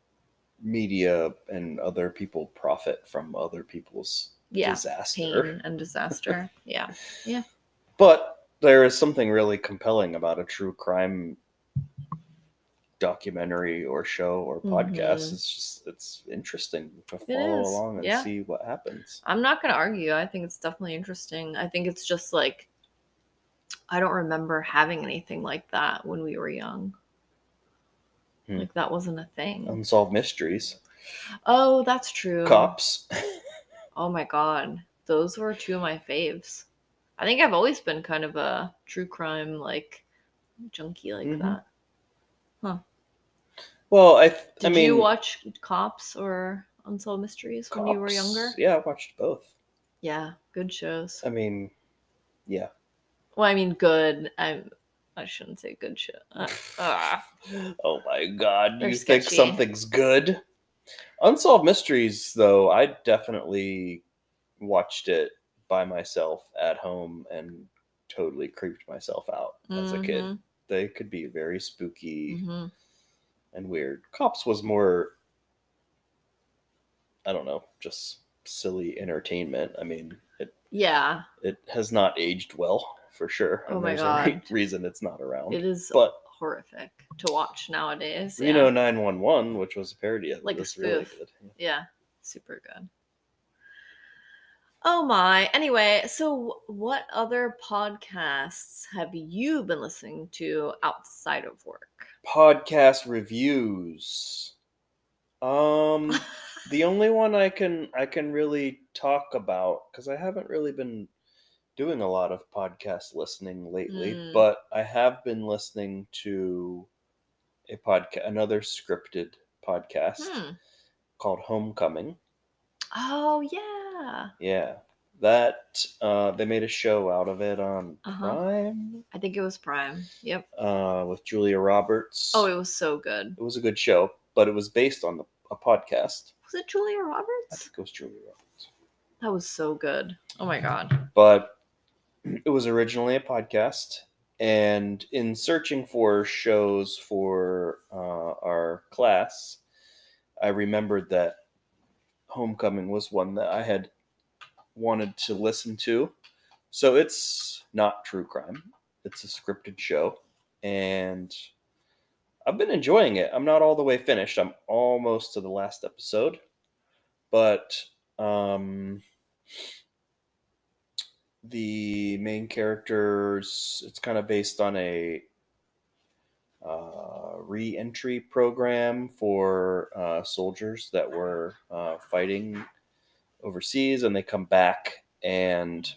media and other people profit from other people's Yeah, disaster. pain and disaster. Yeah. Yeah. But there is something really compelling about a true crime documentary or show or podcast. Mhm. It's just it's interesting to It follow is. along and Yeah. see what happens. I'm not going to argue. I think it's definitely interesting. I think it's just like I don't remember having anything like that when we were young. Hmm. Like that wasn't a thing. Unsolved mysteries. Oh, that's true. Cops. Oh my god. Those were two of my faves. I think I've always been kind of a true crime like junkie like Mhm. that. Huh. Well, I th- Did I mean, you watch Cops or Unsolved Mysteries when you were Cops, younger? Yeah, I watched both. Yeah, good shows. I mean, yeah. Well, I mean, good. I I shouldn't say good show. Uh, ah, Oh my god, they're you think sketchy. something's good? Unsolved Mysteries, though, I definitely watched it by myself at home and totally creeped myself out as a kid. Mhm. They could be very spooky Mhm. and weird. Cops was more, I don't know, just silly entertainment. I mean, it Yeah. it has not aged well for sure, Oh and my there's a re- god. reason it's not around. It is But horrific to watch nowadays. Reno Yeah. nine one one, which was a parody of it, Like a was really spoof. good. Yeah. Super good. Oh my. Anyway, so what other podcasts have you been listening to outside of work? Podcast reviews. Um, the only one I can I can really talk about, because I haven't really been doing a lot of podcast listening lately, Mm. but I have been listening to a podcast, another scripted podcast Hmm. called Homecoming. Oh yeah. Yeah, that uh, they made a show out of it on Uh-huh. Prime I think it was Prime. Yep. uh, with Julia Roberts. Oh, it was so good. It was a good show, but it was based on the, a podcast. Was it Julia I Roberts? think it was Julia Roberts. That was so good. Oh my god. But it was originally a podcast, and in searching for shows for uh, our class, I remembered that Homecoming was one that I had wanted to listen to. So it's not true crime, it's a scripted show, and I've been enjoying it. I'm not all the way finished. I'm almost to the last episode, but um, the main characters, it's kind of based on a uh, re-entry program for uh, soldiers that were uh, fighting overseas, and they come back and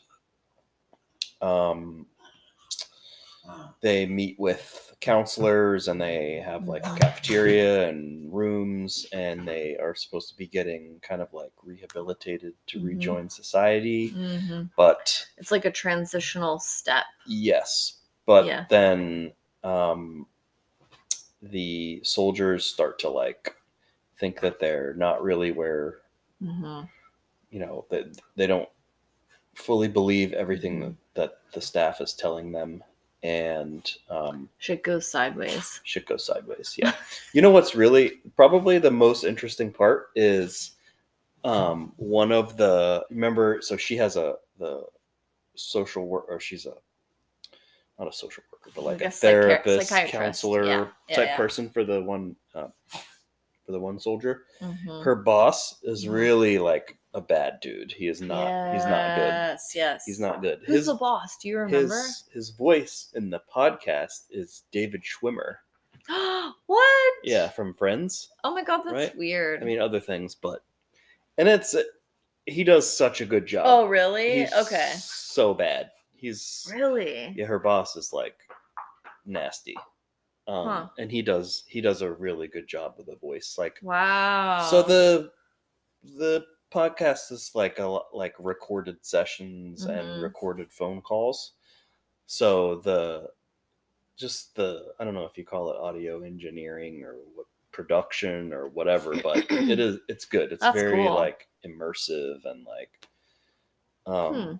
um, they meet with counselors, and they have like a cafeteria and rooms, and they are supposed to be getting kind of like rehabilitated to Mhm. rejoin society. Mm-hmm. But It's like a transitional step. yes, but Yeah. then um, the soldiers start to like think that they're not really where, Mm-hmm. you know, that they don't fully believe everything Mhm. that, that the staff is telling them, and um, Shit goes sideways. shit goes sideways. Yeah. You know what's really probably the most interesting part is um, one of the remember. So she has a the social work, or she's a not a social worker, but like Like a a psychi- therapist, psychiatrist. counselor Yeah. Yeah, type yeah. person for the one uh, for the one soldier. Mhm. Her boss is Yeah. really like a bad dude. He is not. He's not good. Yes, yes. He's not good. Who's His the boss? Do you remember? his his voice in the podcast is David Schwimmer. What? Yeah, from Friends. Oh my god, that's Right? weird. I mean, other things, but and it's he does such a good job. Oh, really? He's Okay. so bad. He's Really? yeah. Her boss is like nasty, um, Huh. and he does he does a really good job with the voice. Like Wow. so the the podcast is like a lo- like recorded sessions Mhm. and recorded phone calls. So the just the I don't know if you call it audio engineering or what production or whatever, but it is it's good. It's That's very cool. like immersive and like um Hmm.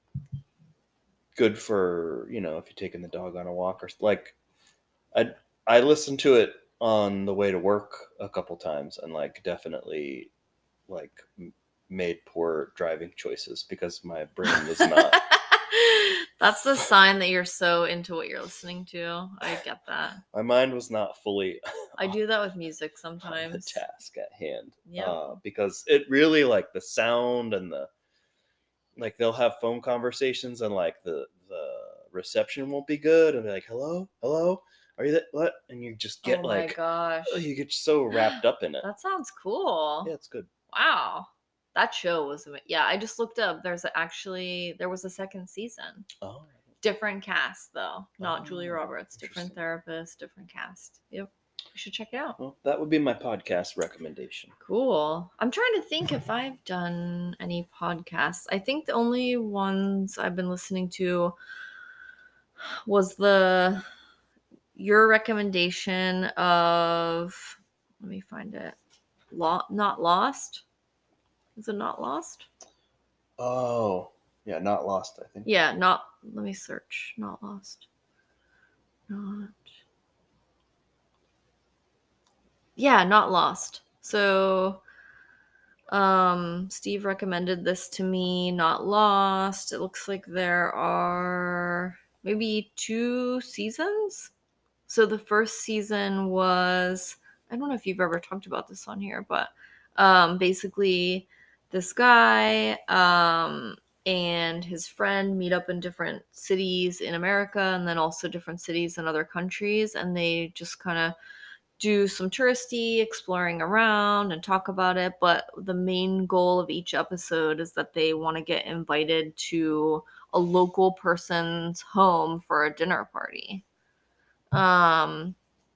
good for, you know, if you're taking the dog on a walk or like I I listened to it on the way to work a couple times and like definitely like m- made poor driving choices because my brain was not That's the sign that you're so into what you're listening to. I get that. my mind was not fully I do that with music on the sometimes. task at hand. Yep. Uh, because it really like the sound and the like they'll have phone conversations and like the the reception won't be good and be like hello hello are you that what and you just get Oh my like gosh. oh, you get so wrapped up in it. That sounds cool. Yeah, it's good. Wow. That show was ama- yeah, I just looked up. There's actually there was a second season. Oh, Different cast though, not Julia Oh, Roberts. Different interesting. therapist, different cast. Yep. You should check it out. well, that would be my podcast recommendation. Cool. I'm trying to think if I've done any podcasts. I think the only ones I've been listening to was the your recommendation of let me find it. Lo- not Lost. Is it Not Lost? Oh, yeah, not lost, I think. Yeah, not let me search. Not Lost. Not Yeah, Not Lost. So um Steve recommended this to me, Not Lost. It looks like there are maybe two seasons. So the first season was I don't know if you've ever talked about this on here, but um basically this guy um and his friend meet up in different cities in America and then also different cities in other countries and they just kind of do some touristy exploring around and talk about it, but the main goal of each episode is that they want to get invited to a local person's home for a dinner party. Um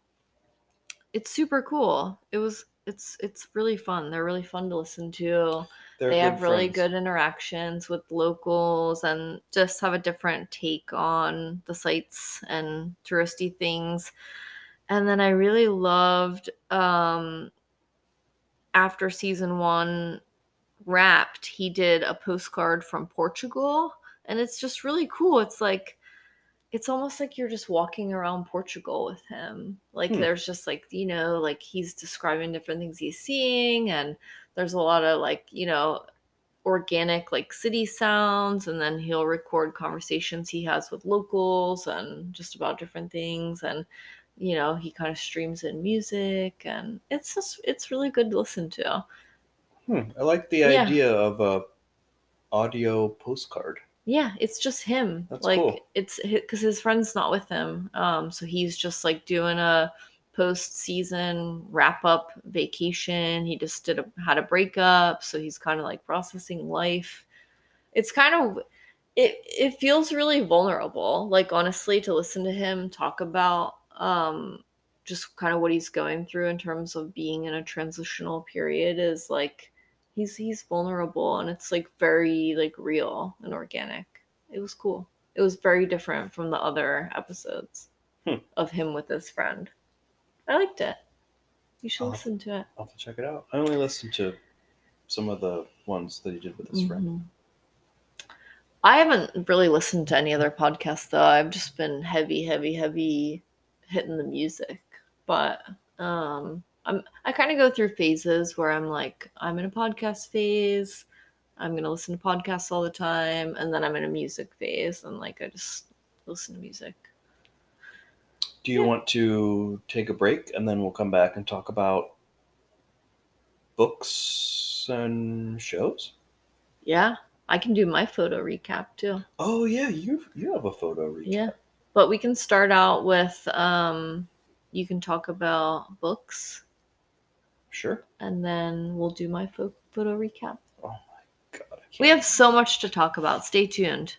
it's super cool. It was it's it's really fun. They're really fun to listen to. They're They good have really friends. good interactions with locals and just have a different take on the sites and touristy things. And then I really loved um after season one wrapped, he did a postcard from Portugal and it's just really cool. It's like it's almost like you're just walking around Portugal with him. Like Hmm. there's just like, you know, like he's describing different things he's seeing and there's a lot of like, you know, organic like city sounds and then he'll record conversations he has with locals and just about different things and you know, he kind of streams in music and it's just it's really good to listen to. Hmm. I like the Yeah. idea of a audio postcard. Yeah, it's just him. That's like cool. it's because his friend's not with him. Um, so he's just like doing a post-season wrap-up vacation. He just did a had a breakup, so he's kind of like processing life. It's kind of it it feels really vulnerable. Like honestly, to listen to him talk about um just kind of what he's going through in terms of being in a transitional period is like he's he's vulnerable and it's like very like real and organic. It was cool. It was very different from the other episodes Hmm. of him with his friend. I liked it. You should I'll- listen to it. I'll have to check it out. I only listened to some of the ones that he did with his friend. Mhm. I haven't really listened to any other podcasts though. I've just been heavy, heavy, heavy hitting the music. But um I'm I kind of go through phases where I'm like I'm in a podcast phase. I'm going to listen to podcasts all the time and then I'm in a music phase and like I just listen to music. Do you Yeah. want to take a break and then we'll come back and talk about books and shows. Yeah, I can do my photo recap too. Oh yeah, you you have a photo recap. Yeah, but we can start out with um, you can talk about books, Sure. and then we'll do my pho- photo recap. Oh my god, I can't. We have so much to talk about. Stay tuned.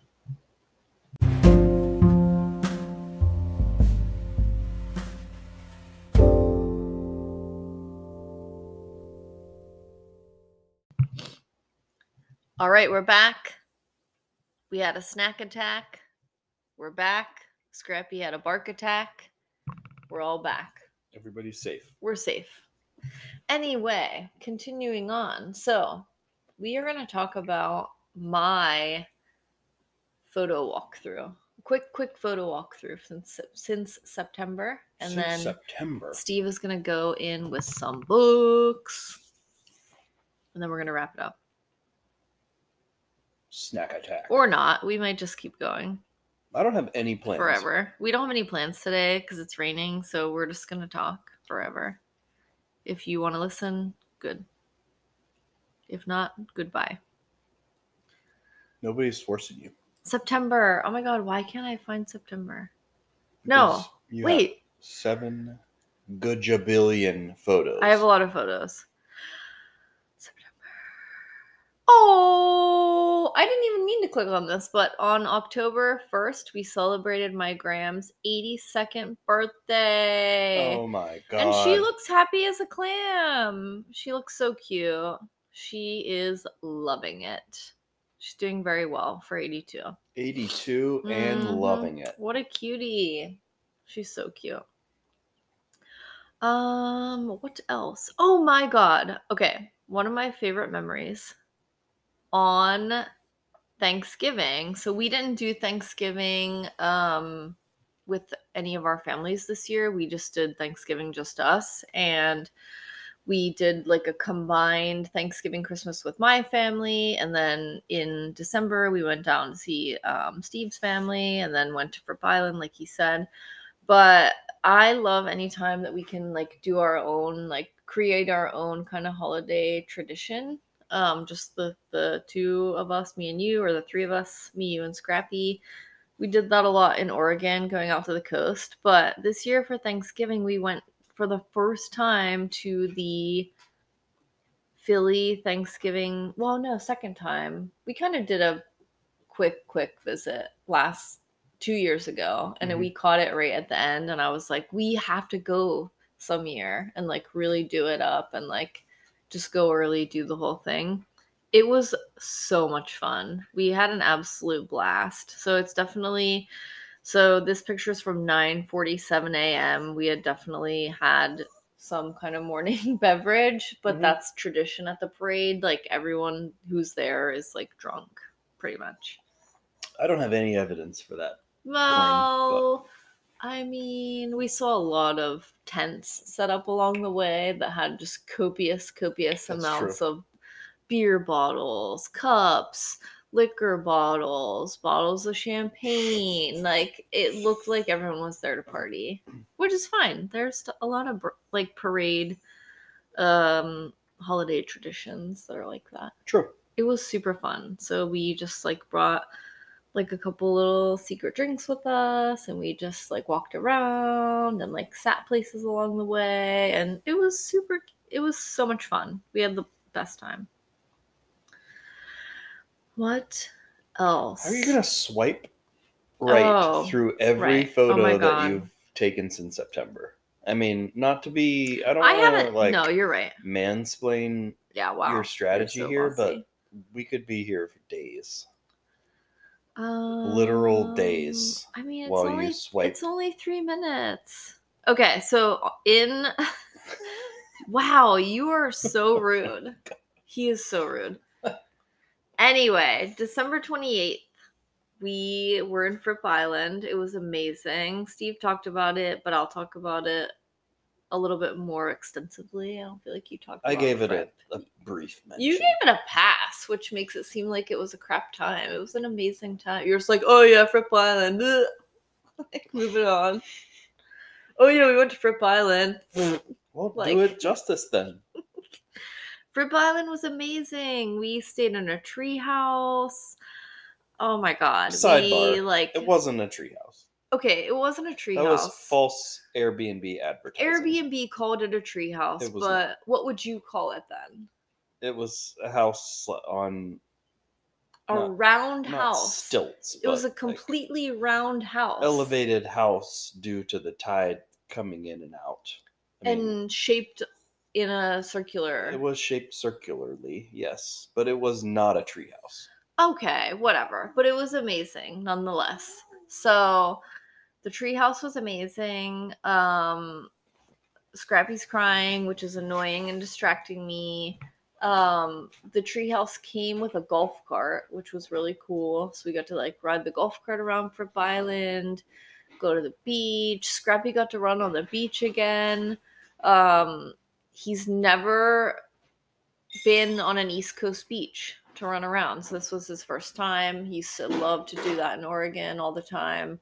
All right, we're back. We had a snack attack. We're back. Scrappy had a bark attack. We're all back. Everybody's safe. We're safe. Anyway, continuing on. So, we are going to talk about my photo walkthrough. Quick, quick photo walkthrough since since September, and Since then September. Steve is going to go in with some books, and then we're going to wrap it up. Snack attack. Or not. We might just keep going. I don't have any plans. Forever. We don't have any plans today because it's raining, so we're just going to talk forever. If you want to listen, good. If not, goodbye. Nobody's forcing you. September. Oh my god, why can't I find September? Because No. you Wait. have seven gajabillion photos. I have a lot of photos. September. Oh, I didn't even mean to click on this, but on October first, we celebrated my Gram's eighty-second birthday. Oh my god. And she looks happy as a clam. She looks so cute. She is loving it. She's doing very well for eighty-two. eighty-two and Mhm. loving it. What a cutie. She's so cute. Um, what else? Oh my god. Okay, one of my favorite memories on Thanksgiving. So we didn't do Thanksgiving um with any of our families this year. We just did Thanksgiving just us, and we did like a combined Thanksgiving Christmas with my family, and then in December we went down to see um, Steve's family, and then went to Fripp Island like he said. But I love any time that we can like do our own, like create our own kind of holiday tradition. Um, just the the two of us, me and you, or the three of us, me, you, and Scrappy. We did that a lot in Oregon, going out to the coast. But this year for Thanksgiving, we went for the first time to the Philly Thanksgiving. Well, no, second time. We kind of did a quick, quick visit last two years ago, and Mhm. we caught it right at the end. And I was like, we have to go some year and like really do it up and like just go early, do the whole thing. It was so much fun. We had an absolute blast. So it's definitely. So this picture is from nine forty-seven a.m. We had definitely had some kind of morning beverage, but Mhm. that's tradition at the parade. Like everyone who's there is like drunk, pretty much. I don't have any evidence for that. Well, I mean, we saw a lot of tents set up along the way that had just copious, copious That's amounts true. of beer bottles, cups, liquor bottles, bottles of champagne. Like it looked like everyone was there to party, which is fine. There's a lot of like parade um holiday traditions that are like that. True. It was super fun. So we just like brought like a couple little secret drinks with us, and we just like walked around and like sat places along the way, and it was super it was so much fun. We had the best time. What else? How are you gonna swipe right Oh, through every right. Oh photo my that God. you've taken since September? I mean, not to be I don't I want to haven't. like no, you're right. mansplain Yeah, wow. your You're strategy so here, bossy. but we could be here for days. Um, Literal days I mean, it's while only you swipe. it's only three minutes. Okay, so in wow, you are so rude. He is so rude. Anyway, December twenty-eighth, we were in Fripp Island. It was amazing. Steve talked about it, but I'll talk about it a little bit more extensively. I don't feel like you talked about I gave it a, Fripp. a brief mention. You gave it a pass, which makes it seem like it was a crap time. It was an amazing time. You're just like, oh yeah, Fripp Island. Ugh. Like, moving on. Oh yeah, we went to Fripp Island. Well, Like- do it justice then. Fripp Island was amazing. We stayed in a tree house. Oh my god. We Sidebar: like it wasn't a treehouse. okay, it wasn't a tree That was house. false Airbnb advertising. Airbnb called it a tree house, It was but not. what would you call it then? It was a house on A not, round not house. stilts, It was a but, like, completely round house. elevated house due to the tide coming in and out. I mean, and shaped in a circular. it was shaped circularly, yes, but it was not a treehouse. Okay, whatever. But it was amazing nonetheless. So the treehouse was amazing. Um Scrappy's crying, which is annoying and distracting me. Um, the treehouse came with a golf cart, which was really cool. So we got to like ride the golf cart around Fripp Island, go to the beach. Scrappy got to run on the beach again. Um, he's never been on an East Coast beach to run around, so this was his first time. He used to love to do that in Oregon all the time.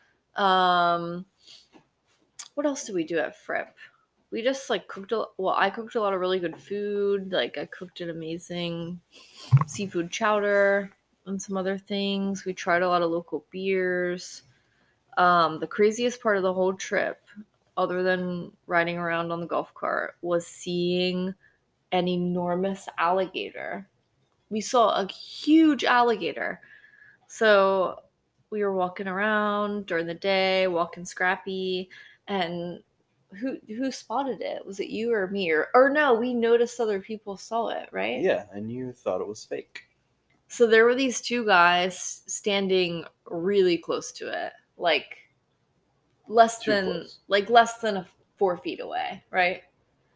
Um, what else did we do at Fripp? We just like cooked a well, I cooked a lot of really good food. Like I cooked an amazing seafood chowder and some other things. We tried a lot of local beers. Um, the craziest part of the whole trip, other than riding around on the golf cart, was seeing an enormous alligator. We saw a huge alligator. So we were walking around during the day, walking Scrappy, and who who spotted it? Was it you or me? Or, or no, we noticed other people saw it, right? Yeah, and you thought it was fake. So there were these two guys standing really close to it, like less Too than close. like less than a four feet away, right?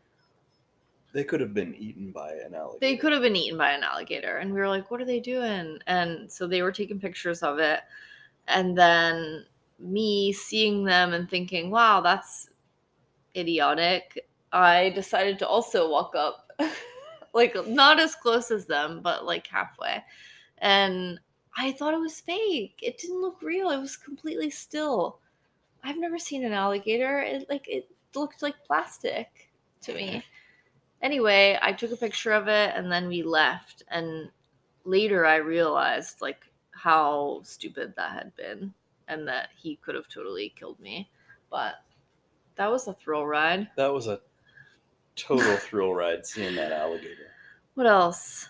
They could have been eaten by an alligator. They could have been eaten by an alligator, and we were like, "What are they doing?" And so they were taking pictures of it, and then me seeing them and thinking, "Wow, that's idiotic." I decided to also walk up, like not as close as them, but like halfway, and I thought it was fake. It didn't look real. It was completely still. I've never seen an alligator. It like it looked like plastic to me. Anyway, I took a picture of it and then we left. And later I realized like how stupid that had been and that he could have totally killed me. But that was a thrill ride. That was a total thrill ride seeing that alligator. What else?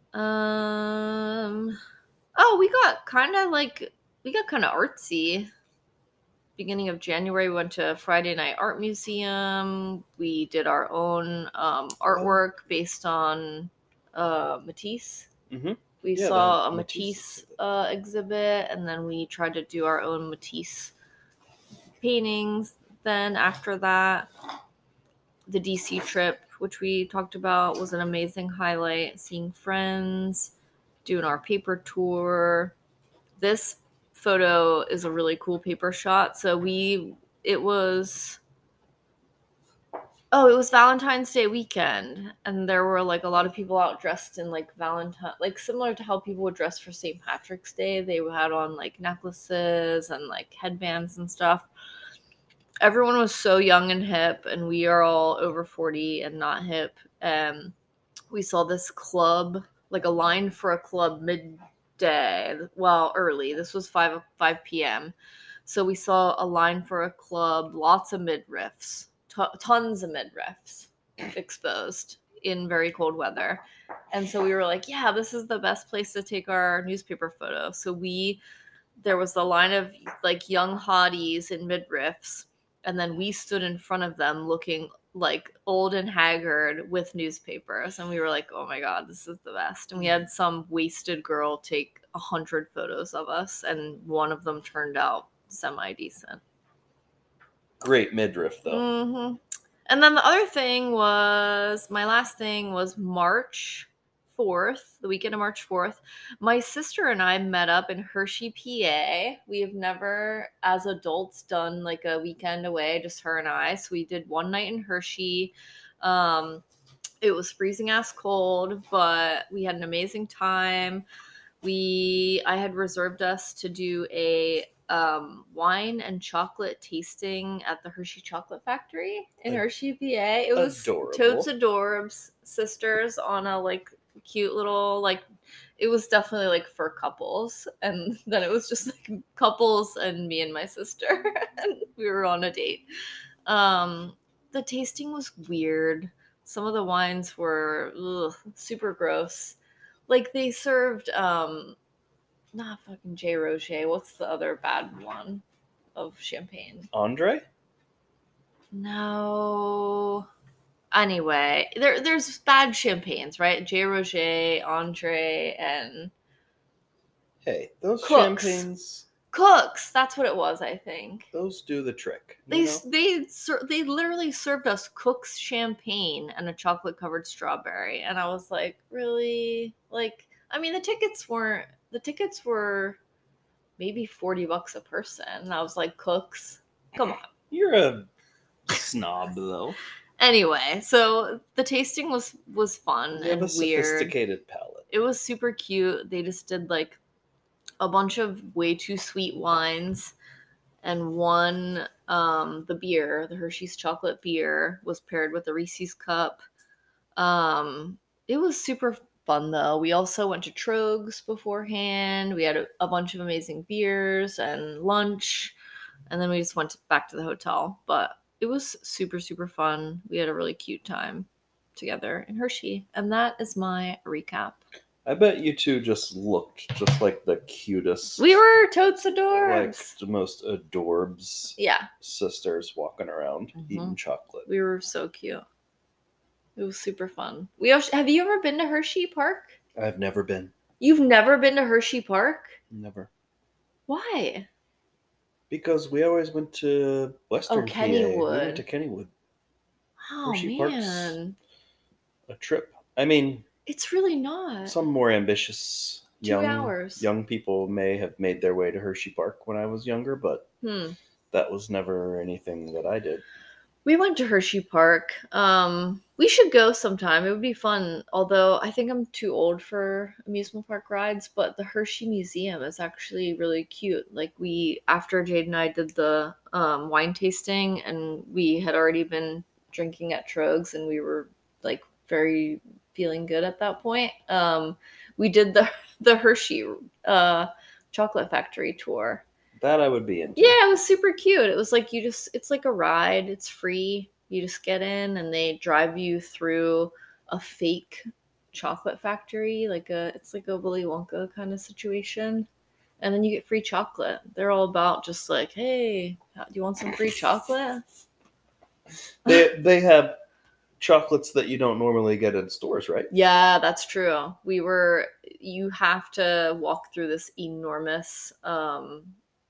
Um Oh, we got kind of like we got kind of artsy. Beginning of January, we went to a Friday night art museum. We did our own um, artwork based on uh, Matisse. Mm-hmm. We Yeah, saw a the Matisse, Matisse uh, exhibit, and then we tried to do our own Matisse paintings. Then after that, the D C trip, which we talked about, was an amazing highlight. Seeing friends, doing our paper tour. This photo is a really cool paper shot. So we, it was, oh, it was Valentine's Day weekend, and there were like a lot of people out dressed in like Valentine, like similar to how people would dress for Saint Patrick's Day. They had on like necklaces and like headbands and stuff. Everyone was so young and hip, and we are all over forty and not hip. And we saw this club, like a line for a club midday, well, early. This was five p.m. So we saw a line for a club, lots of midriffs, t- tons of midriffs exposed in very cold weather. And so we were like, yeah, this is the best place to take our newspaper photo. So we, there was the line of like young hotties in midriffs, and then we stood in front of them looking like old and haggard with newspapers, and we were like, oh my god, this is the best. And we had some wasted girl take a hundred photos of us, and one of them turned out semi-decent. Great midriff though. Mm-hmm. And then the other thing was, my last thing was March fourth, the weekend of March fourth. My sister and I met up in Hershey, P A. We have never, as adults, done like a weekend away, just her and I. So we did one night in Hershey. Um, it was freezing ass cold, but we had an amazing time. we I had reserved us to do a um, wine and chocolate tasting at the Hershey Chocolate Factory in Ad- Hershey, P A. It was adorable. Totes Adorbs sisters on a like cute little like it was definitely like for couples, and then it was just like couples and me and my sister, and we were on a date. Um, the tasting was weird. Some of the wines were ugh, super gross. Like they served um not fucking J. Rocher. What's the other bad one of champagne? Andre? No. Anyway, there there's bad champagnes, right? J. Rocher, Andre, and Hey, those Cooks. champagnes, Cooks. That's what it was, I think. those do the trick. You They know? they ser- they literally served us Cook's champagne and a chocolate covered strawberry, and I was like, really? Like, I mean, the tickets weren't. The tickets were maybe forty bucks a person. And I was like, Cooks, come on. You're a snob, though. Anyway, so the tasting was was fun You have and a weird. sophisticated palate. It was super cute. They just did like a bunch of way too sweet wines, and one um the beer, the Hershey's chocolate beer, was paired with a Reese's cup. Um, it was super fun though. We also went to Trogs beforehand. We had a, a bunch of amazing beers and lunch, and then we just went back to the hotel. But it was super, super fun. We had a really cute time together in Hershey. And that is my recap. I bet you two just looked just like the cutest. We were totes like adorbs. the most adorbs Yeah, sisters walking around Mhm. eating chocolate. we were so cute. It was super fun. We also, have you ever been to Hershey Park? I've never been. You've never been to Hershey Park? Never. Why? Because we always went to Western P A. We Kennywood. went to Kennywood. Oh Hershey Park's man, a trip. I mean, it's really not. some more ambitious Two young hours. young people may have made their way to Hershey Park when I was younger, but Hmm. that was never anything that I did. We went to Hershey Park. Um, we should go sometime. It would be fun. Although I think I'm too old for amusement park rides, but the Hershey Museum is actually really cute. Like we, after Jade and I did the um, wine tasting, and we had already been drinking at Trogs, and we were like very feeling good at that point. Um, we did the the Hershey uh, chocolate factory tour. That I would be into. Yeah, it was super cute. It was like you just, it's like a ride. It's free. You just get in and they drive you through a fake chocolate factory. Like a, it's like a Willy Wonka kind of situation. And then you get free chocolate. They're all about just like, hey, do you want some free chocolate? They they have chocolates that you don't normally get in stores, right? Yeah, that's true. We were, you have to walk through this enormous um,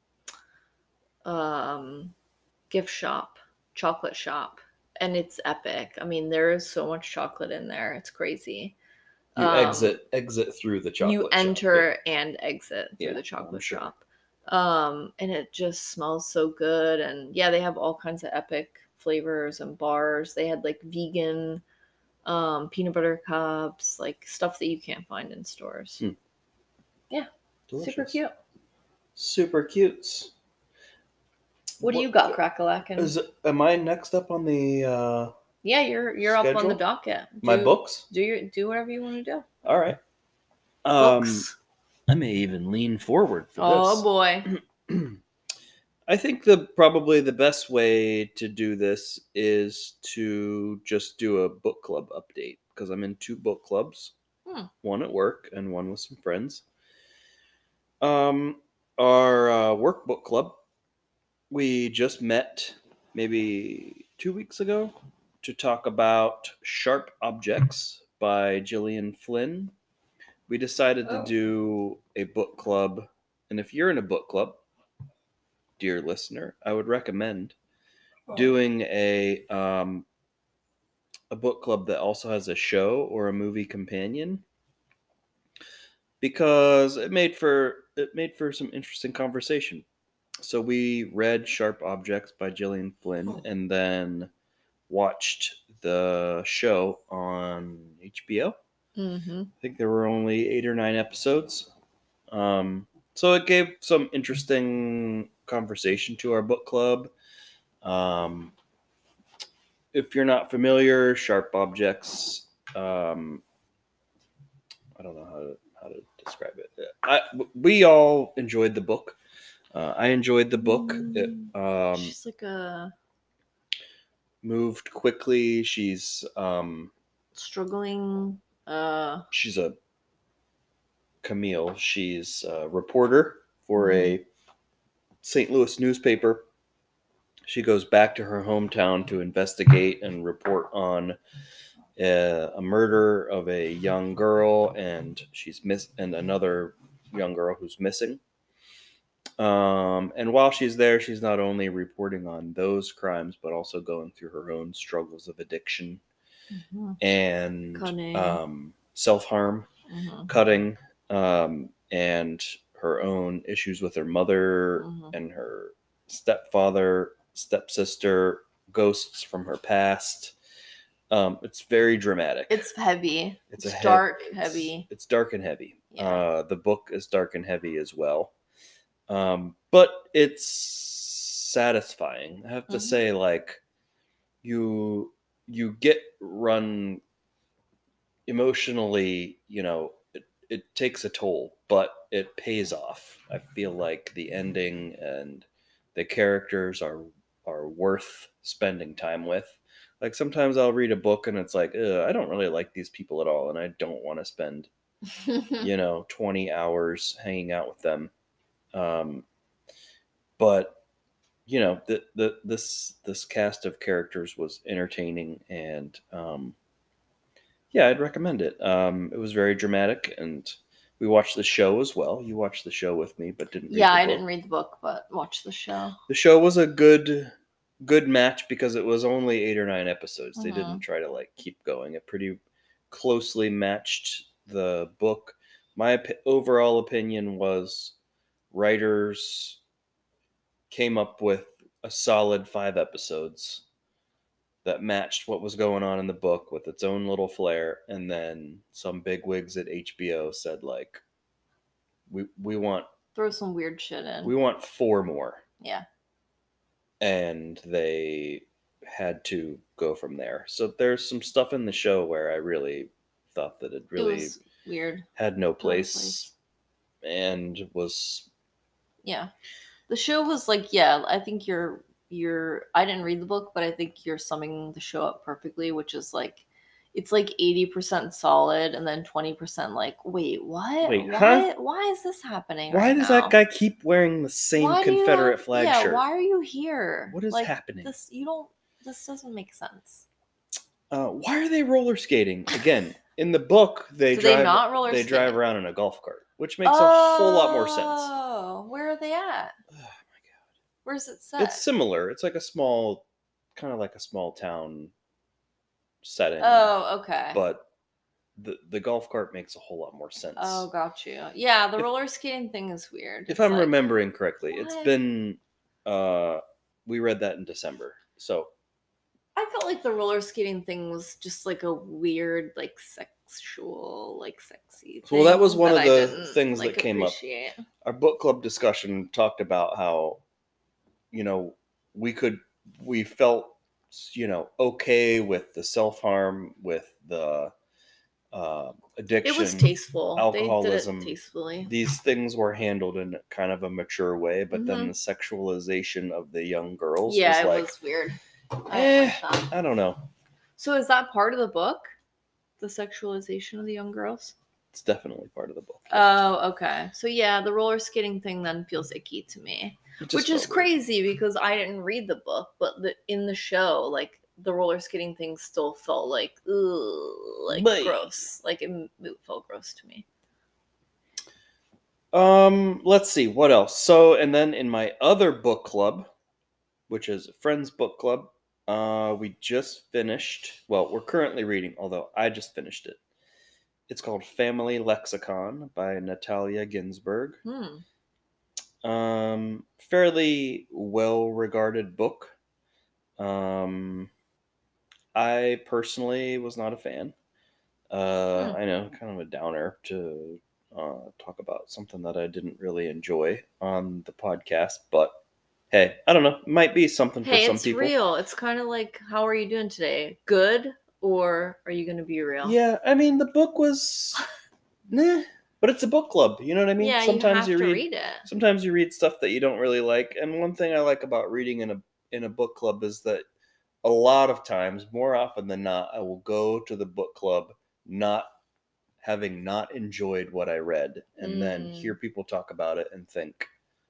um, gift shop, chocolate shop, and it's epic. I mean, there is so much chocolate in there. It's crazy. You Um, exit exit through the chocolate. you shop. enter and exit through Yeah, the I'm chocolate sure. shop. Um, and it just smells so good. And yeah, they have all kinds of epic flavors and bars. They had like vegan um, peanut butter cups, like stuff that you can't find in stores. Hmm. Yeah, Delicious. super cute. Super cute. What do you got, Crackalakin? Is am I next up on the uh, Yeah, you're you're up on the schedule? docket. my Do- books? Do your do whatever you want to do. All right. Um, Books. I may even lean forward for Oh this. boy. I think the probably the best way to do this is to just do a book club update because I'm in two book clubs, Hmm. one at work and one with some friends. Um, our uh, work book club, we just met maybe two weeks ago to talk about Sharp Objects by Gillian Flynn. We decided to Oh. do a book club, and if you're in a book club, dear listener, I would recommend doing a um, a book club that also has a show or a movie companion because it made for it made for some interesting conversation. So we read Sharp Objects by Gillian Flynn and then watched the show on H B O. Mm-hmm. I think there were only eight or nine episodes. Um, so it gave some interesting conversation to our book club. Um, if you're not familiar, Sharp Objects. Um, I don't know how to how to describe it. I, we all enjoyed the book. Uh, I enjoyed the book. It um, She's like a moved quickly. She's um, struggling. Uh, she's a Camille. She's a reporter for Mhm. a Saint Louis newspaper. She goes back to her hometown to investigate and report on a, a murder of a young girl, and she's miss and another young girl who's missing. Um, and while she's there, she's not only reporting on those crimes, but also going through her own struggles of addiction Mhm. and Cutting. um, self harm, Mhm. cutting, um, and her own issues with her mother Mhm. and her stepfather, stepsister, ghosts from her past. Um, it's very dramatic. It's heavy. It's, It's, a heav- dark, it's- heavy. It's dark and heavy. Yeah. Uh, the book is dark and heavy as well. Um, but it's satisfying. I have to Mhm. say, like, you you get run emotionally, you know, it, it takes a toll, but it pays off. I feel like the ending and the characters are are worth spending time with. Like sometimes I'll read a book and it's like, Ugh, I don't really like these people at all, and I don't want to spend, you know, twenty hours hanging out with them. Um, but you know, the, the this this cast of characters was entertaining, and um, yeah, I'd recommend it. Um, it was very dramatic, and we watched the show as well. You watched the show with me, but didn't read yeah, the I book. didn't read the book, but watched the show. The show was a good good match because it was only eight or nine episodes. They Mhm. didn't try to like keep going. It pretty closely matched the book. My op- overall opinion was writers came up with a solid five episodes that matched what was going on in the book with its own little flair, and then some bigwigs at H B O said like, we we want Throw some weird shit in. we want four more, yeah. and they had to go from there. So there's some stuff in the show where I really thought that it really It was weird. had no place, place. and was Yeah. The show was like, yeah, I think you're you're I didn't read the book, but I think you're summing the show up perfectly, which is like it's like eighty percent solid and then twenty percent like, wait, what? Wait, why huh? why is this happening Why right does now? that guy keep wearing the same Why do you Confederate have- flag yeah, shirt? why are you here? What is like, happening? This you don't this doesn't make sense. Uh, why are they roller skating again? In the book, they Do drive. they not roller they skate? drive around in a golf cart, which makes a whole lot more sense. Oh, where are they at? Oh my god! Where's it set? It's similar. It's like a small, kind of like a small town setting. Oh, okay. But the the golf cart makes a whole lot more sense. Oh, got you. Yeah, the If- roller skating thing is weird. If It's I'm like, remembering correctly, it's what? been. Uh, we read that in December, so I felt like the roller skating thing was just like a weird, like sexual, like sexy thing. Well, that was one of I the didn't, things like, that came up. appreciate. Our book club discussion talked about how, you know, we could, we felt, you know, okay with the self harm, with the uh, addiction. It was tasteful. Alcoholism. They did it tastefully. These things were handled in kind of a mature way, but then Mhm. the sexualization of the young girls Yeah, was it like, was weird. I eh, didn't like that. I don't know. So is that part of the book? The sexualization of the young girls? It's definitely part of the book. Oh, okay. So yeah, the roller skating thing then feels icky to me. It just Which is felt weird. crazy because I didn't read the book, but the, in the show, like the roller skating thing still felt like, ugh, like Bleh. gross. Like it, it felt gross to me. Um, let's see what else. So, and then in my other book club, which is a friend's book club, uh, we just finished. Well, we're currently reading, although I just finished it. It's called Family Lexicon by Natalia Ginsburg. Hmm. Um, fairly well-regarded book. Um, I personally was not a fan. Uh, Hmm. I know, kind of a downer to uh, talk about something that I didn't really enjoy on the podcast, but hey, I don't know. It might be something for Hey, some it's people. real. It's kind of like, how are you doing today? Good? Or are you going to be real? Yeah, I mean, the book was, nah, but it's a book club. You know what I mean? Yeah, Sometimes you have you to read, read it. sometimes you read stuff that you don't really like. And one thing I like about reading in a in a book club is that a lot of times, more often than not, I will go to the book club not having not enjoyed what I read, and then Mm. hear people talk about it and think,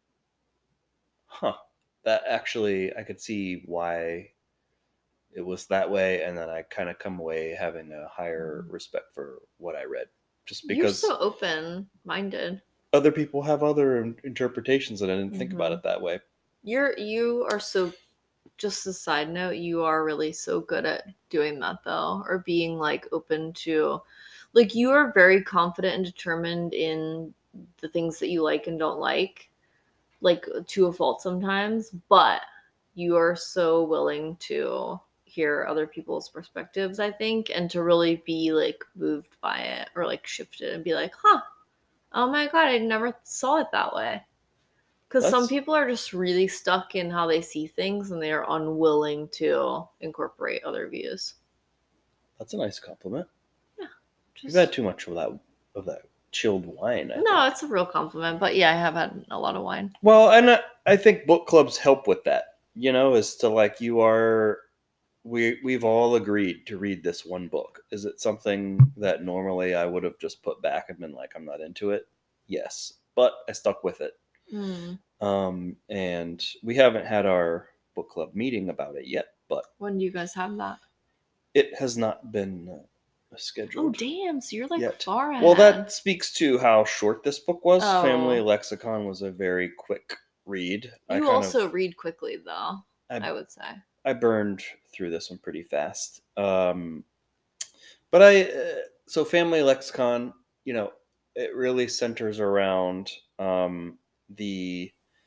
huh, that actually, I could see why it was that way, and then I kind of come away having a higher respect for what I read, just You're because so open-minded. other people have other in- interpretations, and I didn't think about Mhm. it that way. You're you are so. Just a side note, you are really so good at doing that though, or being like open to, like you are very confident and determined in the things that you like and don't like, like to a fault sometimes, but you are so willing to hear other people's perspectives, I think, and to really be like moved by it or like shifted and be like, huh, oh my god, I never saw it that way. Because some That's people are just really stuck in how they see things and they are unwilling to incorporate other views. that's a nice compliment. Yeah. You've Just had too much of that of that chilled wine, I no, think. it's a real compliment. But yeah, I have had a lot of wine. Well, and I, I think book clubs help with that. You know, is to like you are we we've all agreed to read this one book. Is it something that normally I would have just put back and been like, I'm not into it? Yes, but I stuck with it. Hmm. Um, and we haven't had our book club meeting about it yet, but When do you guys have that? it has not been uh, Oh scheduled damn! So you're like yet. far ahead. Well, that speaks to how short this book was. Oh. Family Lexicon was a very quick read. I You kind also of read quickly, though. I, I would say. I burned through this one pretty fast. Um, but I uh, so Family Lexicon, you know, it really centers around um, the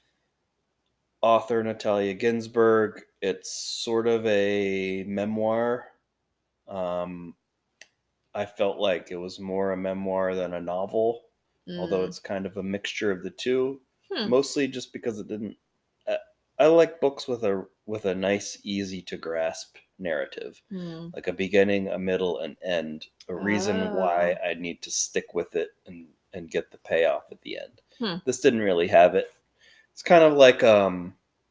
author Natalia Ginsburg. It's sort of a memoir. Um, I felt like it was more a memoir than a novel, although Mm. it's kind of a mixture of the two. Hmm. Mostly just because it didn't. I, I like books with a with a nice, easy to grasp narrative, Hmm. like a beginning, a middle, an end, a reason why Oh. I need to stick with it and and get the payoff at the end. Hmm. This didn't really have it. It's kind of like um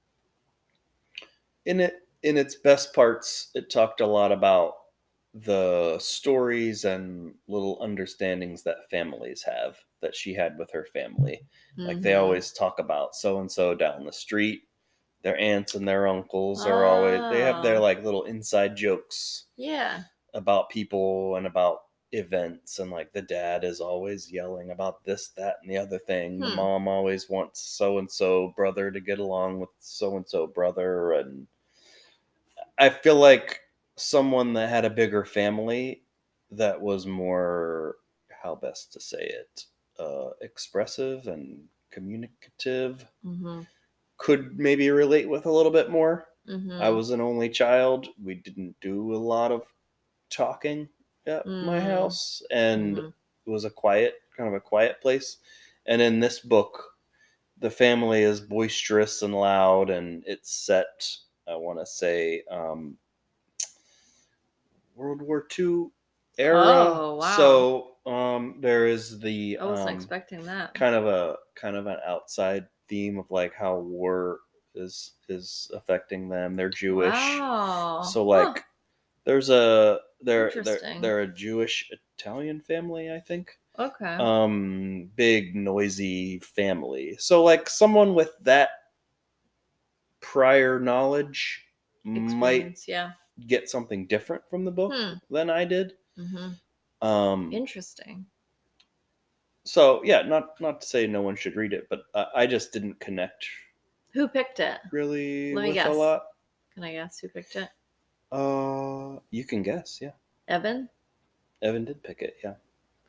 in it in its best parts, it talked a lot about the stories and little understandings that families have that she had with her family. Like they Mhm. always talk about so and so down the street. Their aunts and their uncles are always they have their Oh. like little inside jokes Yeah. about people and about events, and like the dad is always yelling about this, that, and the other thing. The Hmm. mom always wants so and so brother to get along with so and so brother, and I feel like someone that had a bigger family that was more, how best to say it, uh, expressive and communicative Mhm. could maybe relate with a little bit more. I Mhm. was an only child. We didn't do a lot of talking at my Mm. house, and Mhm. it was a quiet, kind of a quiet place. And in this book, the family is boisterous and loud, and it's set, I want to say, um, World War Two era. Oh, wow. So um, there is the I wasn't um, expecting that. kind of a kind of an outside theme of like how war is is affecting them. They're Jewish, Wow. so Huh. like there's a they're they're Interesting. they're a Jewish Italian family, I think. Okay. Um, big noisy family. So like someone with that prior knowledge might Experience, yeah. get something different from the book Hmm. than I did. Mhm. Um, Interesting. so yeah, not not to say no one should read it, but I, I just didn't connect Who picked it? really Let me with a guess. lot. Can I guess who picked it? Uh, you can guess, yeah. Evan? Evan did pick it, yeah.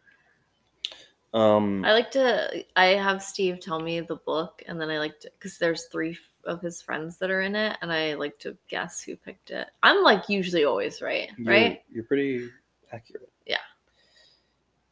Um, I like to I have Steve tell me the book, and then I like to, because there's three of his friends that are in it, and I like to guess who picked it. I'm like usually always right, you're, right? You're pretty accurate. Yeah.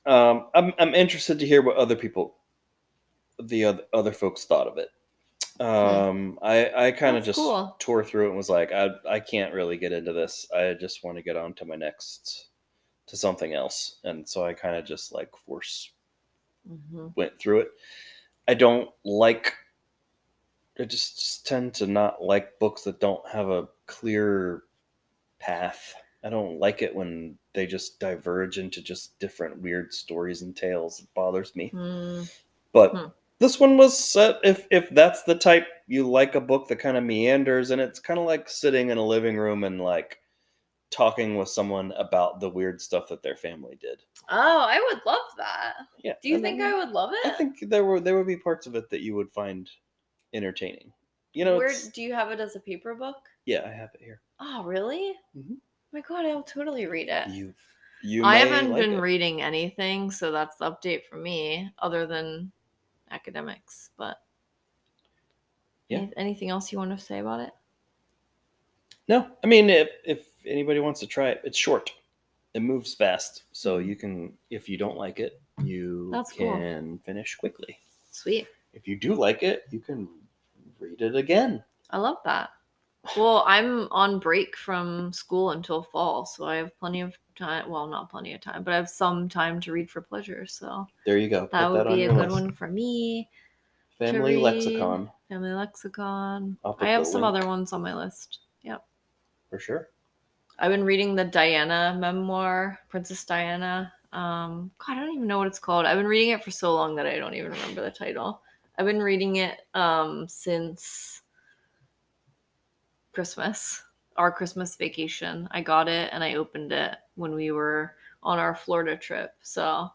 Um, I'm I'm interested to hear what other people, the other, other folks thought of it. Um, I I kind of That's just cool. tore through it and was like, I I can't really get into this. I just want to get on to my next to something else, and so I kind of just like force hmm went through it. I don't like. I just, just tend to not like books that don't have a clear path. I don't like it when they just diverge into just different weird stories and tales. It bothers me. Mm-hmm. But this one was set. If if that's the type you like, a book that kind of meanders, and it's kind of like sitting in a living room and like talking with someone about the weird stuff that their family did. Oh, I would love that. Yeah. Do you and think I, I mean, would love it? I think there were there would be parts of it that you would find entertaining. You know, Where it's, do you have it as a paper book? yeah, I have it here. Oh, really? Mhm. Oh my god, I'll totally read it. You you I may haven't like been it. reading anything, so that's the update for me, other than academics. But Yeah. any- anything else you want to say about it? No, I mean, if if anybody wants to try it, it's short. It moves fast, so Mhm. you can. If you don't like it, you That's cool. can finish quickly. Sweet. If you do like it, you can read it again. I love that. Well, I'm on break from school until fall, so I have plenty of time. Well, not plenty of time, but I have some time to read for pleasure. So There you go. that Put would that on be a your good list. one for me. to Family read. lexicon Family lexicon. I'll put I have the some link. other ones on my list. Yep. for sure. I've been reading the Diana memoir, Princess Diana. Um, God, I don't even know what it's called. I've been reading it for so long that I don't even remember the title. I've been reading it um, since Christmas, our Christmas vacation. I got it and I opened it when we were on our Florida trip. So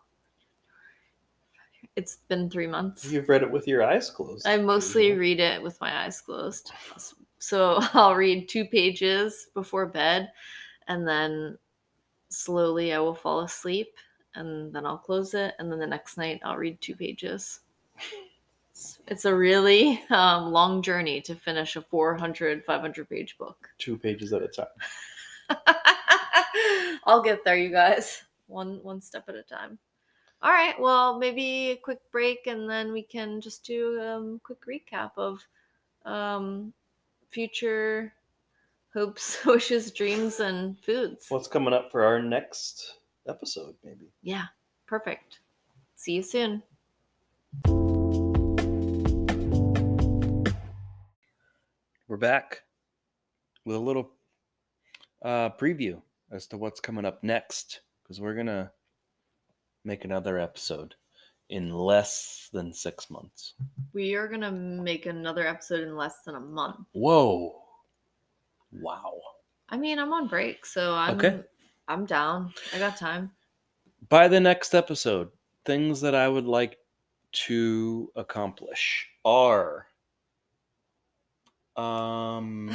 it's been three months. You've read it with your eyes closed. I mostly usually. read it with my eyes closed. So I'll read two pages before bed, and then slowly I will fall asleep, and then I'll close it, and then the next night I'll read two pages. It's, it's a really um, long journey to finish a four hundred, five hundred page book. Two pages at a time. I'll get there, you guys. One one step at a time. All right, well, maybe a quick break, and then we can just do a um, quick recap of um, future hopes, wishes, dreams, and foods. What's coming up for our next episode, maybe? Yeah, perfect. See you soon. We're back with a little uh, preview as to what's coming up next, because we're gonna make another episode in less than six months. We are gonna make another episode in less than a month. Whoa! Wow. I mean, I'm on break, so I'm Okay. I'm down. I got time. By the next episode, things that I would like to accomplish are um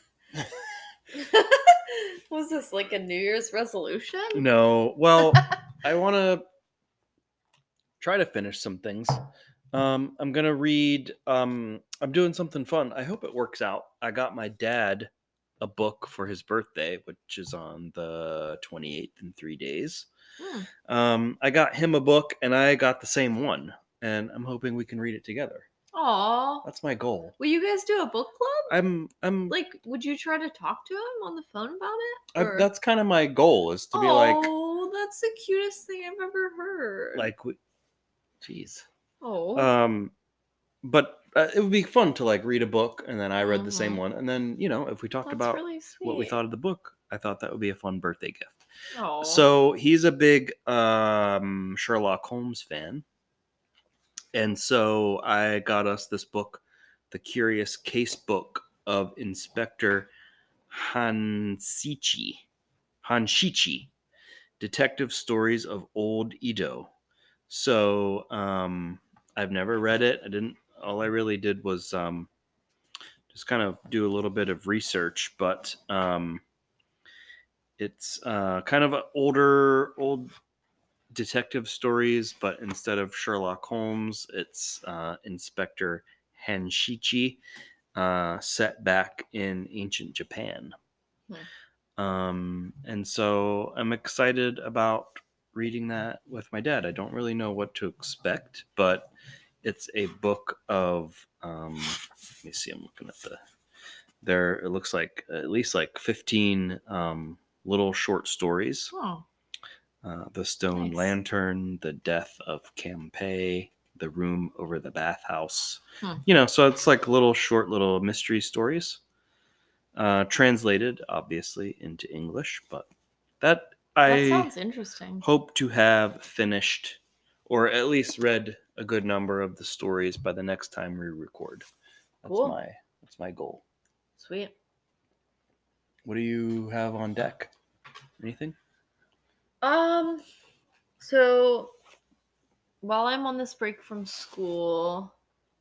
Was this like a New Year's resolution? no, well, I want to try to finish some things. Um I'm going to read um I'm doing something fun. I hope it works out. I got my dad a book for his birthday, which is on the twenty-eighth in three days. Hmm. Um, I got him a book, and I got the same one, and I'm hoping we can read it together. Aw. That's my goal. Will you guys do a book club? I'm, I'm Like, would you try to talk to him on the phone about it? I, Or- that's kind of my goal, is to be like, Oh, that's the cutest thing I've ever heard. like, we- jeez. oh. Um, but uh, it would be fun to like read a book, and then I read the same Mhm. one, and then you know, if we talked That's about really sweet. what we thought of the book, I thought that would be a fun birthday gift. Aw. So he's a big um, Sherlock Holmes fan. And so I got us this book, The Curious Case Book of Inspector Hanshichi. Hanshichi, Detective Stories of Old Edo. So um, I've never read it. I didn't. All I really did was um, just kind of do a little bit of research, but um, it's uh, kind of an older, old detective stories, but instead of Sherlock Holmes, it's uh, Inspector Hanshichi, uh, set back in ancient Japan. Hmm. Um, and so I'm excited about reading that with my dad. I don't really know what to expect, but it's a book of um, let me see. I'm looking at the there. It looks like at least like fifteen um, little short stories. Oh, Uh, the Stone nice. Lantern, The Death of Campe, The Room Over the Bathhouse. Hmm. You know, so it's like little short little mystery stories. Uh, translated, obviously, into English, but that That I sounds interesting. hope to have finished or at least read a good number of the stories by the next time we record. That's Cool. my that's my goal. Sweet. What do you have on deck? Anything? Um, so while I'm on this break from school,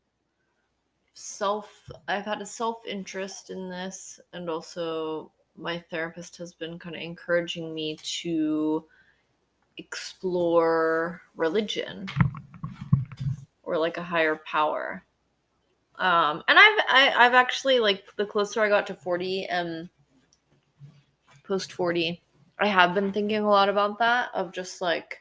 self I've had a self-interest in this, and also my therapist has been kind of encouraging me to explore religion or like a higher power. Um, and I've I, I've actually, like, the closer I got to forty and post forty, I have been thinking a lot about that, of just like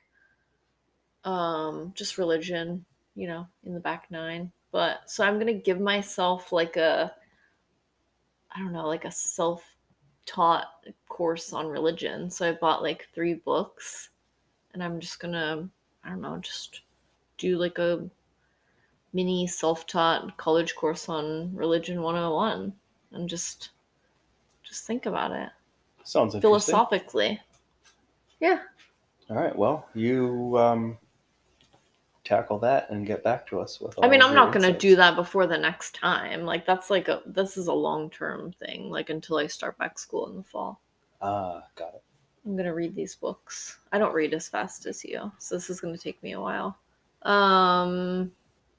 um just religion, you know, in the back nine. But so I'm gonna give myself like a I don't know, like a self-taught course on religion. So I bought like three books, and I'm just gonna I don't know, just do like a mini self-taught college course on religion one oh one, and just just think about it Sounds interesting. philosophically. Yeah. All right. Well, you um, tackle that and get back to us with. I mean, all I'm your not going to insights. do that before the next time. Like, that's like a, this is a long-term thing, like until I start back school in the fall. Ah, got it. I'm going to read these books. I don't read as fast as you, so this is going to take me a while. Um,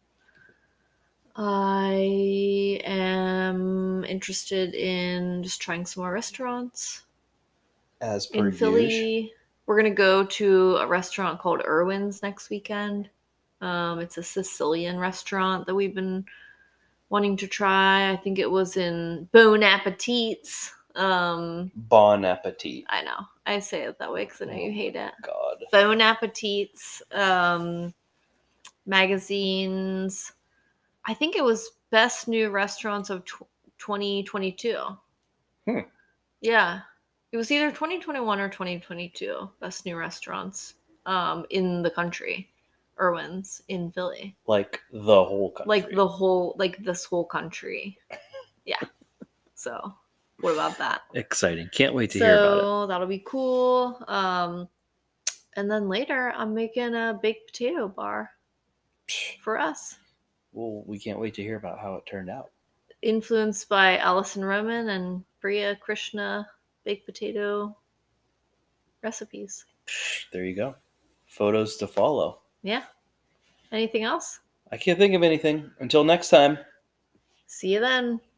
I am interested in just trying some more restaurants. As per In usual. Philly, we're going to go to a restaurant called Irwin's next weekend. Um, it's a Sicilian restaurant that we've been wanting to try. I think it was in Bon Appetits. Um, Bon appetit. I know. I say it that way because I know you hate it. God. Bon Appetits. Um, magazines. I think it was Best New Restaurants of tw- twenty twenty-two. Hmm. Yeah. It was either twenty twenty-one or twenty twenty-two. Best New Restaurants um, in the country. Irwin's in Philly. Like the whole country. Like the whole, like this whole country. Yeah. So, what about that? Exciting. Can't wait to so, hear about So, that'll be cool. Um, and then later, I'm making a baked potato bar it. for us. Well, we can't wait to hear about how it turned out. Influenced by Alison Roman and Priya Krishna baked potato recipes. There you go. Photos to follow. Yeah. Anything else? I can't think of anything. Until next time. See you then.